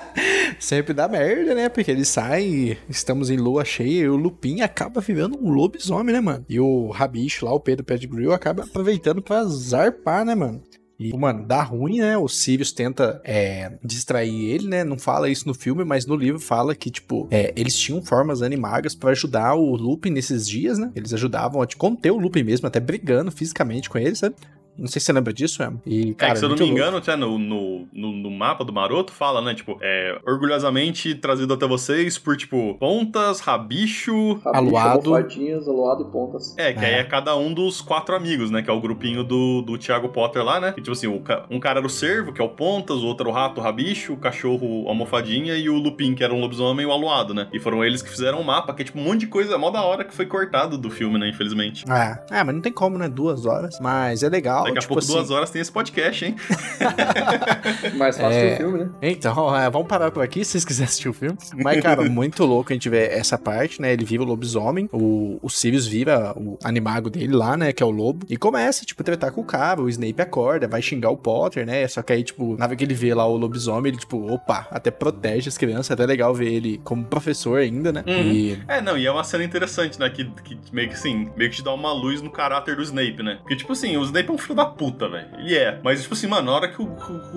Sempre dá merda, né? Porque ele sai, estamos em lua cheia e o Lupin acaba virando um lobisomem, né, mano? E o rabicho lá, o Pedro Pettigrew, acaba aproveitando pra zarpar, né, mano? E, mano, dá ruim, né? O Sirius tenta é, distrair ele, né? Não fala isso no filme, mas no livro fala que, tipo, é, eles tinham formas animagas pra ajudar o Lupin nesses dias, né? Eles ajudavam a conter o Lupin mesmo, até brigando fisicamente com ele, sabe? Não sei se você lembra disso, Em. E, cara, é que se eu não me engano, até no, no, no, no mapa do Maroto fala, né? Tipo, é orgulhosamente trazido até vocês por, tipo, pontas, rabicho... rabicho aluado. Almofadinhas, aluado e pontas. É, que é. aí é cada um dos quatro amigos, né? Que é o grupinho do, do Thiago Potter lá, né? E, tipo assim, o, um cara era o cervo, que é o pontas, o outro era o rato, o rabicho, o cachorro, a almofadinha e o Lupin, que era um lobisomem e o aluado, né? E foram eles que fizeram o mapa, que é, tipo, um monte de coisa mó da hora que foi cortado do filme, né? Infelizmente. É, é mas não tem como, né? Duas horas. Mas é legal. Daqui a tipo pouco, assim... duas horas tem esse podcast, hein? Mais fácil é... que o filme, né? Então, é, vamos parar por aqui se vocês quiserem assistir o filme. Mas, cara, muito louco a gente ver essa parte, né? Ele vira o lobisomem, o, o Sirius vira o animago dele lá, né? Que é o lobo. E começa, tipo, a tretar com o cara. O Snape acorda, vai xingar o Potter, né? Só que aí, tipo, na hora que ele vê lá o lobisomem, ele, tipo, opa, até protege as crianças. É até legal ver ele como professor ainda, né? Uhum. E... É, não, e é uma cena interessante, né? Que, que meio que, assim, meio que te dá uma luz no caráter do Snape, né? Porque, tipo assim, o Snape é um filho da puta, velho. Ele é. Mas, tipo assim, mano, na hora que o, o, o rolê fica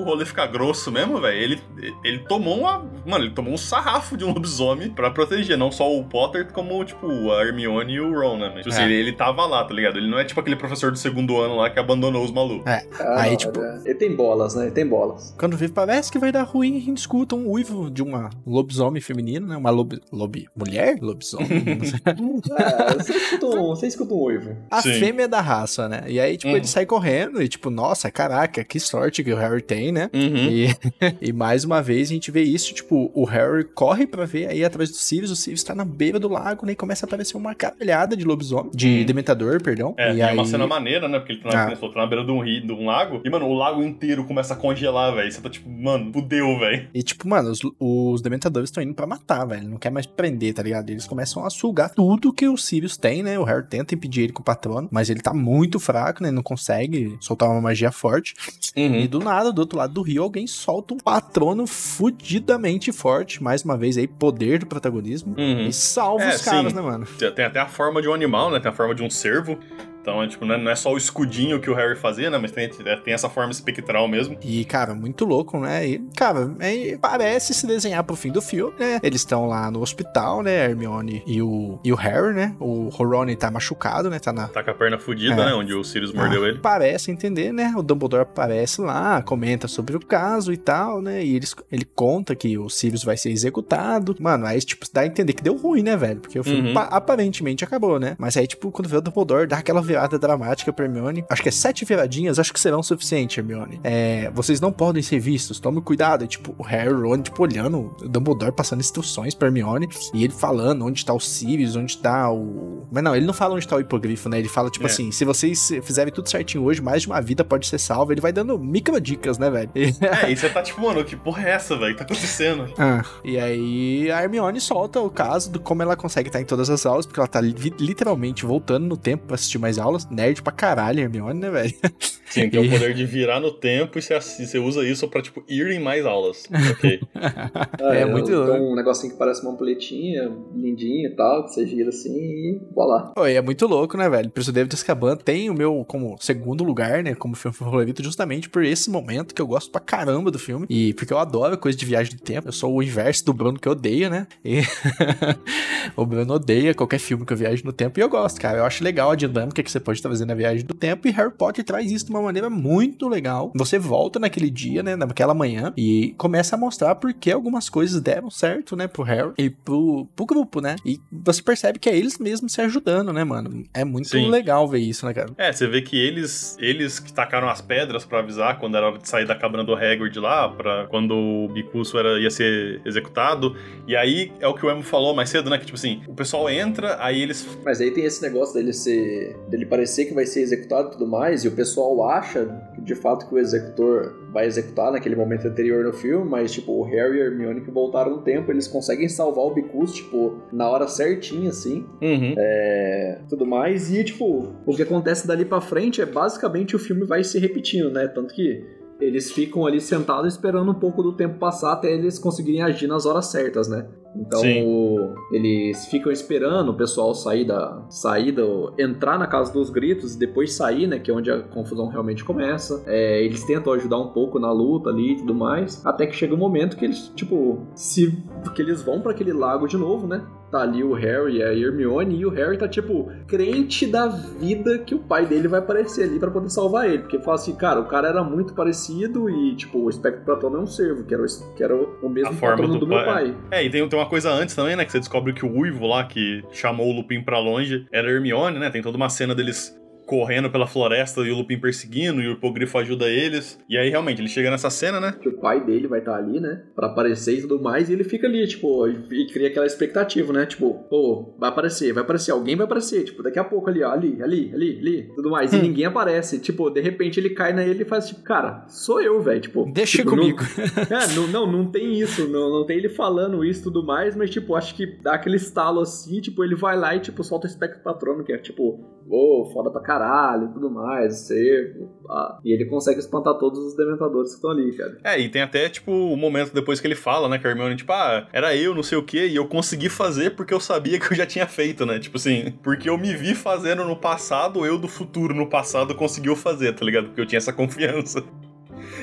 grosso mesmo, velho, ele, ele tomou uma... Mano, ele tomou um sarrafo de um lobisomem pra proteger, não só o Potter, como, tipo, a Hermione e o Ron, né? Tipo assim, É. ele, ele tava lá, tá ligado? Ele não é tipo aquele professor do segundo ano lá que abandonou os malucos. É, Ah, aí não, tipo... é- Ele tem bolas, né? Ele tem bolas. Quando vê, parece que vai dar ruim, a gente escuta um uivo de uma lobisomem feminino, né? Uma lobi... lobi... mulher? Lobisomem? Não sei. É, você escuta um, você escuta um uivo. A Sim. fêmea da raça, né? E aí, tipo, Uhum. ele sai correndo e, tipo, nossa, caraca, que sorte que o Harry tem, né? Uhum. E, e mais uma vez a gente vê isso, tipo, o Harry corre pra ver aí atrás do Sirius, o Sirius tá na beira do lago, né? E começa a aparecer uma caralhada de lobisomem, de Uhum. dementador, perdão. É, e e é aí... uma cena maneira, né? Porque ele tá na, Ah. ele tá na beira de um rio, de um lago, e, mano, o lago inteiro começa a congelar, velho. Você tá tipo, mano, fudeu, velho. E, tipo, mano, os, os dementadores estão indo pra matar, velho. Não quer mais prender, tá ligado? Eles começam a sugar tudo que o Sirius tem, né? O Harry tenta impedir ele com o patrono, mas ele tá muito fraco, né? Não consegue soltar uma magia forte. E do nada, do outro lado do rio, alguém solta um patrono fudidamente forte. Mais uma vez aí, poder do protagonismo. Uhum. E salva É, os caras, sim. né, mano? Tem até a forma de um animal, né? Tem a forma de um cervo. Então, é, tipo, não é, não é só o escudinho que o Harry fazia, né? Mas tem, tem essa forma espectral mesmo. E, cara, muito louco, né? E, cara, é, parece se desenhar pro fim do filme, né? Eles estão lá no hospital, né? A Hermione e o, e o Harry, né? O Ron tá machucado, né? Tá na... Tá com a perna fudida, É. né? Onde o Sirius mordeu Ah, ele. Parece entender, né? O Dumbledore aparece lá, comenta sobre o caso e tal, né? E eles, ele conta que o Sirius vai ser executado. Mano, aí, tipo, dá a entender que deu ruim, né, velho? Porque o filme Uhum. pa- aparentemente acabou, né? Mas aí, tipo, quando vê o Dumbledore, dá aquela virada dramática pra Hermione. Acho que é sete viradinhas, acho que serão suficiente, Hermione. É, vocês não podem ser vistos, tome cuidado. E, tipo, o Harry, o Ron, tipo, olhando o Dumbledore passando instruções pra Hermione. E ele falando onde tá o Sirius, onde tá o... Mas não, ele não fala onde tá o hipogrifo, né? Ele fala, tipo É. assim, se vocês fizerem tudo certinho hoje, mais de uma vida pode ser salva. Ele vai dando micro dicas, né, velho? E- É, e você tá tipo, mano, que porra é essa, velho? Que tá acontecendo? Ah, e aí a Hermione solta o caso de como ela consegue estar em todas as aulas, porque ela tá li- literalmente voltando no tempo pra assistir mais aulas. Nerd pra caralho, Hermione, né, velho? Sim, tem E- o poder de virar no tempo e você, você usa isso pra, tipo, ir em mais aulas. Ok. É, muito louco. Então, um negocinho que parece uma ampulhetinha, lindinha e tal, que você gira assim e voilá. Pô, e é muito louco, né, velho? Prisioneiro de Azkaban tem o meu como segundo lugar, né, como filme favorito, justamente por esse momento que eu gosto pra caramba do filme. E porque eu adoro coisa de viagem do tempo. Eu sou o inverso do Bruno, que odeia, né? E o Bruno odeia qualquer filme que eu viaje no tempo. E eu gosto, cara. Eu acho legal a dinâmica que você pode trazer na viagem do tempo. E Harry Potter traz isso de uma maneira muito legal. Você volta naquele dia, né, naquela manhã, e começa a mostrar por que algumas coisas deram certo, né, pro Harry e pro, pro grupo, né? E você percebe que é eles mesmos se ajudando, né, mano? É muito Sim. legal ver isso, né, cara? É, você vê que eles eles que tacaram as pedras pra avisar quando era hora de sair da cabana do Hagrid lá, pra quando o Bicurso era, ia ser executado. E aí é o que o Emo falou mais cedo, né? Que tipo assim, o pessoal entra, aí eles... Mas aí tem esse negócio dele ser. dele parecer que vai ser executado e tudo mais, e o pessoal acha de fato que o executor vai executar naquele momento anterior no filme, mas tipo, o Harry e a Hermione que voltaram no tempo, eles conseguem salvar o Bicurso, tipo, na hora certinha, assim. Uhum. É, tudo mais, e tipo, o que acontece dali pra frente é basicamente o filme vai se repetindo, né? Tanto que eles ficam ali sentados esperando um pouco do tempo passar até eles conseguirem agir nas horas certas, né? Então, Sim. o- eles ficam esperando o pessoal sair da saída, entrar na casa dos gritos e depois sair, né? Que é onde a confusão realmente começa. É, eles tentam ajudar um pouco na luta ali e tudo mais, até que chega um momento que eles, tipo, se que eles vão pra aquele lago de novo, né? Tá ali o Harry e a Hermione, e o Harry tá, tipo, crente da vida que o pai dele vai aparecer ali pra poder salvar ele. Porque fala assim, cara, o cara era muito parecido e, tipo, o Espectro Patrono é um servo, que era o, que era o mesmo A forma patrono do do, meu pai. pai. É, e tem, tem uma coisa antes também, né? Que você descobre que o Uivo lá, que chamou o Lupin pra longe, era a Hermione, né? Tem toda uma cena deles correndo pela floresta e o Lupin perseguindo, e o hipogrifo ajuda eles. E aí, realmente, ele chega nessa cena, né? Que o pai dele vai estar ali, né? Pra aparecer e tudo mais, e ele fica ali, tipo, e e cria aquela expectativa, né? Tipo, pô, vai aparecer, vai aparecer, alguém vai aparecer, tipo, daqui a pouco ali, ó, ali, ali, ali, ali, tudo mais, e Hum. ninguém aparece. Tipo, de repente ele cai na ele e faz, tipo, cara, sou eu, velho, tipo... Deixa tipo, comigo. Não, é, não, não, não tem isso, não, não tem ele falando isso e tudo mais, mas, tipo, acho que dá aquele estalo assim, tipo, ele vai lá e, tipo, solta o Espectro Patrono, que é, tipo, ô, foda pra caralho e tudo mais. mais, cervo, pá. E ele consegue espantar todos os dementadores que estão ali, cara. É, e tem até, tipo, o momento depois que ele fala, né, que a Hermione, tipo, ah, era eu, não sei o quê, e eu consegui fazer porque eu sabia que eu já tinha feito, né? Tipo assim, porque eu me vi fazendo no passado, eu do futuro no passado conseguiu fazer, tá ligado? Porque eu tinha essa confiança.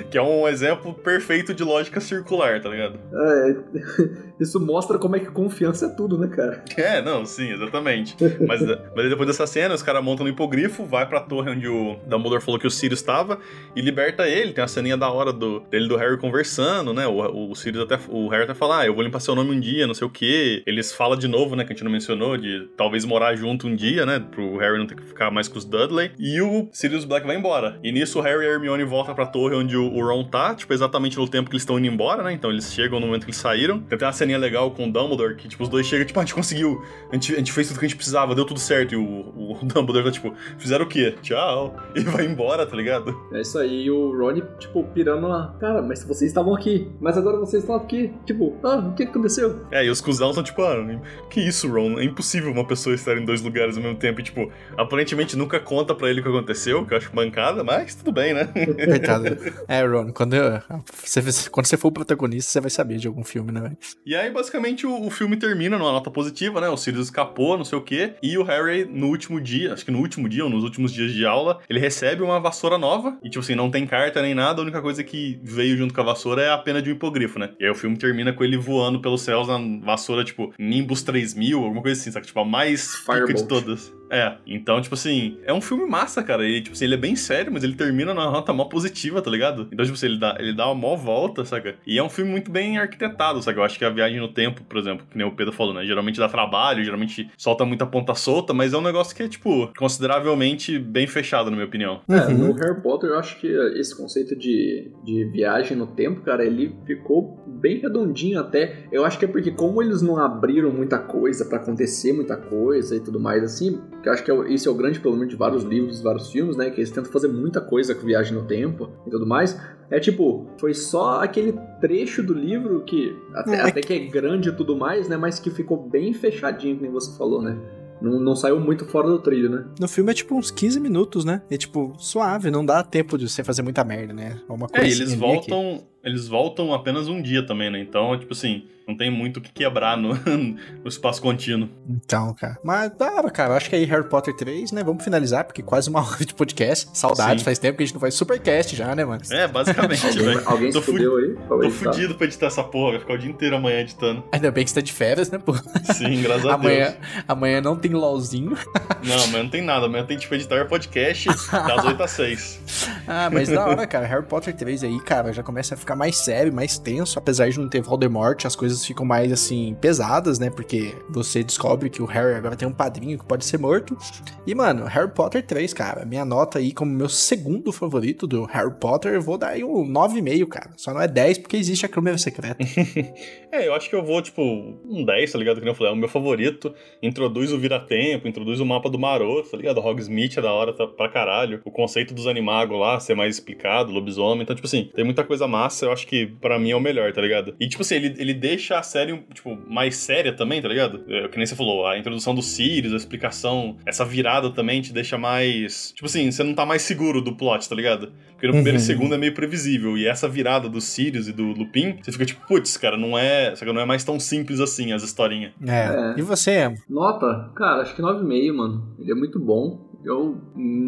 Que é um exemplo perfeito de lógica circular, tá ligado? É, isso mostra como é que confiança é tudo, né, cara? É, não, sim, exatamente. Mas, mas depois dessa cena, os caras montam no hipogrifo, vai pra torre onde o Dumbledore falou que o Sirius estava e liberta ele. Tem a ceninha da hora do, dele e do Harry conversando, né? O, o Sirius até, o Harry até fala, ah, eu vou limpar seu nome um dia, não sei o quê. Eles falam de novo, né, que a gente não mencionou, de talvez morar junto um dia, né, pro Harry não ter que ficar mais com os Dudley. E o Sirius Black vai embora. E nisso o Harry e a Hermione voltam pra torre onde o, o Ron tá, tipo, exatamente no tempo que eles estão indo embora, né? Então eles chegam no momento que eles saíram. Tem uma ceninha legal com o Dumbledore, que, tipo, os dois chegam, tipo, ah, a gente conseguiu, a gente, a gente fez tudo que a gente precisava, deu tudo certo. E o, o Dumbledore tá, tipo, fizeram o quê? Tchau. E vai embora, tá ligado? É isso aí, e o Ron, tipo, pirando lá. Cara, mas vocês estavam aqui, mas agora vocês estão aqui. Tipo, ah, o que aconteceu? É, e os cuzão estão tipo, ah, que isso, Ron? É impossível uma pessoa estar em dois lugares ao mesmo tempo. E, tipo, aparentemente nunca conta pra ele o que aconteceu, que eu acho bancada, mas tudo bem, né? Coitado. É, Ron, quando, eu, você, quando você for o protagonista, você vai saber de algum filme, né, velho? E aí, basicamente, o, o filme termina numa nota positiva, né? O Sirius escapou, não sei o quê. E o Harry, no último dia, acho que no último dia ou nos últimos dias de aula, ele recebe uma vassoura nova. E, tipo assim, não tem carta nem nada. A única coisa que veio junto com a vassoura é a pena de um hipogrifo, né? E aí o filme termina com ele voando pelos céus na vassoura, tipo, Nimbus três mil, alguma coisa assim, sabe? Tipo, a mais pica de todas. É, então, tipo assim, é um filme massa, cara. Ele, tipo assim, ele é bem sério, mas ele termina numa nota mó positiva, tá ligado? Então, tipo assim, ele dá, ele dá uma mó volta, saca? E é um filme muito bem arquitetado, saca? Eu acho que a viagem no tempo, por exemplo, que nem o Pedro falou, né? Geralmente dá trabalho, geralmente solta muita ponta solta, mas é um negócio que é, tipo, consideravelmente bem fechado, na minha opinião. É, uhum. No Harry Potter, eu acho que esse conceito de, de viagem no tempo, cara, ele ficou bem redondinho até. Eu acho que é porque como eles não abriram muita coisa pra acontecer muita coisa e tudo mais, assim... que eu acho que é, esse é o grande problema de vários livros, vários filmes, né? Que eles tentam fazer muita coisa com viagem no tempo e tudo mais. É tipo, foi só aquele trecho do livro que até, é. até que é grande e tudo mais, né? Mas que ficou bem fechadinho, como você falou, né? Não, não saiu muito fora do trilho, né? No filme é tipo uns quinze minutos, né? É tipo, suave, não dá tempo de você fazer muita merda, né? Uma coisa é, eles voltam, aqui. eles voltam apenas um dia também, né? Então, tipo assim, não tem muito o que quebrar no, no espaço contínuo. Então, cara. Mas dá, cara. Acho que aí Harry Potter três, né? Vamos finalizar, porque quase uma hora de podcast. Saudades, Sim. faz tempo que a gente não faz supercast já, né, mano? É, basicamente, velho. Alguém se fudeu aí? Tô fudido pra editar essa porra, vai ficar o dia inteiro amanhã editando. Ainda bem que você tá de férias, né, pô? Sim, graças a amanhã, Deus. Amanhã não tem LOLzinho. Não, amanhã não tem nada. Amanhã tem, tipo, editar podcast das oito às seis. Ah, mas da hora, cara. Harry Potter três aí, cara, já começa a ficar mais sério, mais tenso. Apesar de não ter Voldemort, as coisas ficam mais, assim, pesadas, né? Porque você descobre que o Harry agora tem um padrinho que pode ser morto. E, mano, Harry Potter três, cara, minha nota aí como meu segundo favorito do Harry Potter, eu vou dar aí um nove vírgula cinco, cara. Só não é dez porque existe a câmera secreta. É, eu acho que eu vou, tipo, um dez, tá ligado? Que eu falei, é o meu favorito. Introduz o vira-tempo, introduz o mapa do Maroto, tá ligado? Hogsmeade é da hora tá, pra caralho. O conceito dos animagos lá ser mais explicado, lobisomem. Então, tipo assim, tem muita coisa massa. Eu acho que pra mim é o melhor, tá ligado? E, tipo assim, ele, ele deixa a série, tipo, mais séria também, tá ligado? É, que nem você falou, a introdução dos Sirius, a explicação, essa virada também te deixa mais... Tipo assim, você não tá mais seguro do plot, tá ligado? Porque no primeiro uhum. e segundo é meio previsível. E essa virada dos Sirius e do Lupin, você fica tipo, putz, cara, não é, não é mais tão simples assim as historinhas. É. é. E você, Nota? Cara, acho que nove vírgula cinco, mano. Ele é muito bom. Eu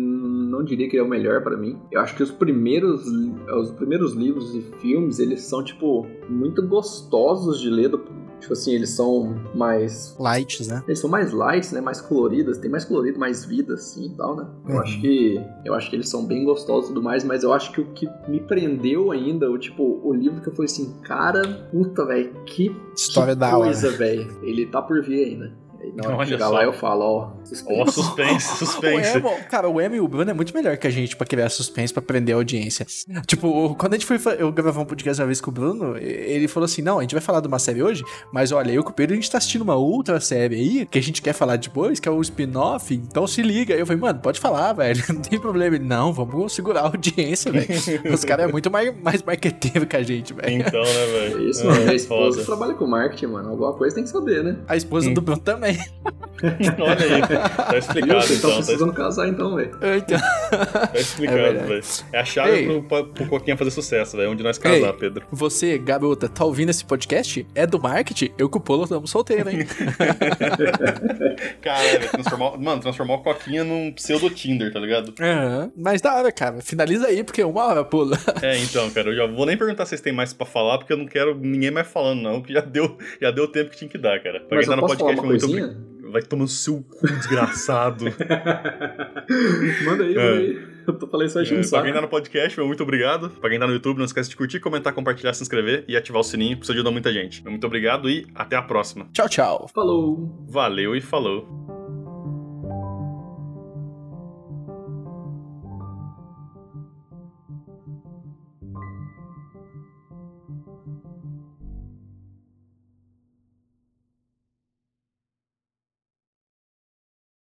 não diria que ele é o melhor pra mim. Eu acho que os primeiros, os primeiros livros e filmes, eles são, tipo, muito gostosos de ler. Tipo assim, eles são mais... lights, né? Eles são mais lights, né? Mais coloridas. Tem mais colorido, mais vida, assim, e tal, né? Eu uhum. acho que... Eu acho que eles são bem gostosos e tudo mais, mas eu acho que o que me prendeu ainda, o tipo, o livro que eu falei assim, cara, puta, velho, que, História que da coisa, hora. velho. Ele tá por vir ainda. Aí na hora Olha que chegar só. lá eu falo, ó, suspense. Ó, suspense, suspense. O Emo, cara, o Emo e o Bruno é muito melhor que a gente pra criar suspense, pra prender a audiência. Tipo, quando a gente foi eu gravar um podcast uma vez com o Bruno, ele falou assim, não, a gente vai falar de uma série hoje, mas olha, eu com o Pedro, a gente tá assistindo uma outra série aí, que a gente quer falar depois, que é o spin-off, então se liga. Aí eu falei, mano, pode falar, velho, não tem problema. Ele, não, vamos segurar a audiência, velho. Os caras é muito mais, mais marqueteiro que a gente, velho. Então, né, velho? É isso, mano. É, a esposa foda. Trabalha com marketing, mano. Alguma coisa tem que saber, né? A esposa hum. do Bruno também. Olha aí, tá explicado. Vocês estão então, precisando tá, casar então, velho. Então... tá explicado, É velho. verdade. É a chave Ei. pro, pro Coquinha fazer sucesso, velho. Onde nós casar, Ei. Pedro. Você, garota, tá ouvindo esse podcast? É do marketing? Eu com o Polo estamos solteiros, hein? Caralho, velho, transformar, mano, transformar o Coquinha num pseudo Tinder, tá ligado? Aham. Mas da hora, cara. Finaliza aí, porque uma hora, Polo. É, então, cara, eu já vou nem perguntar se vocês têm mais pra falar, porque eu não quero ninguém mais falando, não, porque já deu, já deu o tempo que tinha que dar, cara. Pra Mas quem tá eu no posso falar podcast, uma muito coisinha? obrigado. Vai tomar no seu cu, desgraçado. Manda aí, É. manda aí. Eu tô falando só de um É, pra saco. quem tá no podcast, meu muito obrigado. Pra quem tá no YouTube, não esquece de curtir, comentar, compartilhar, se inscrever e ativar o sininho, porque isso ajuda muita gente. Muito obrigado e até a próxima. Tchau, tchau. Falou! Valeu e falou.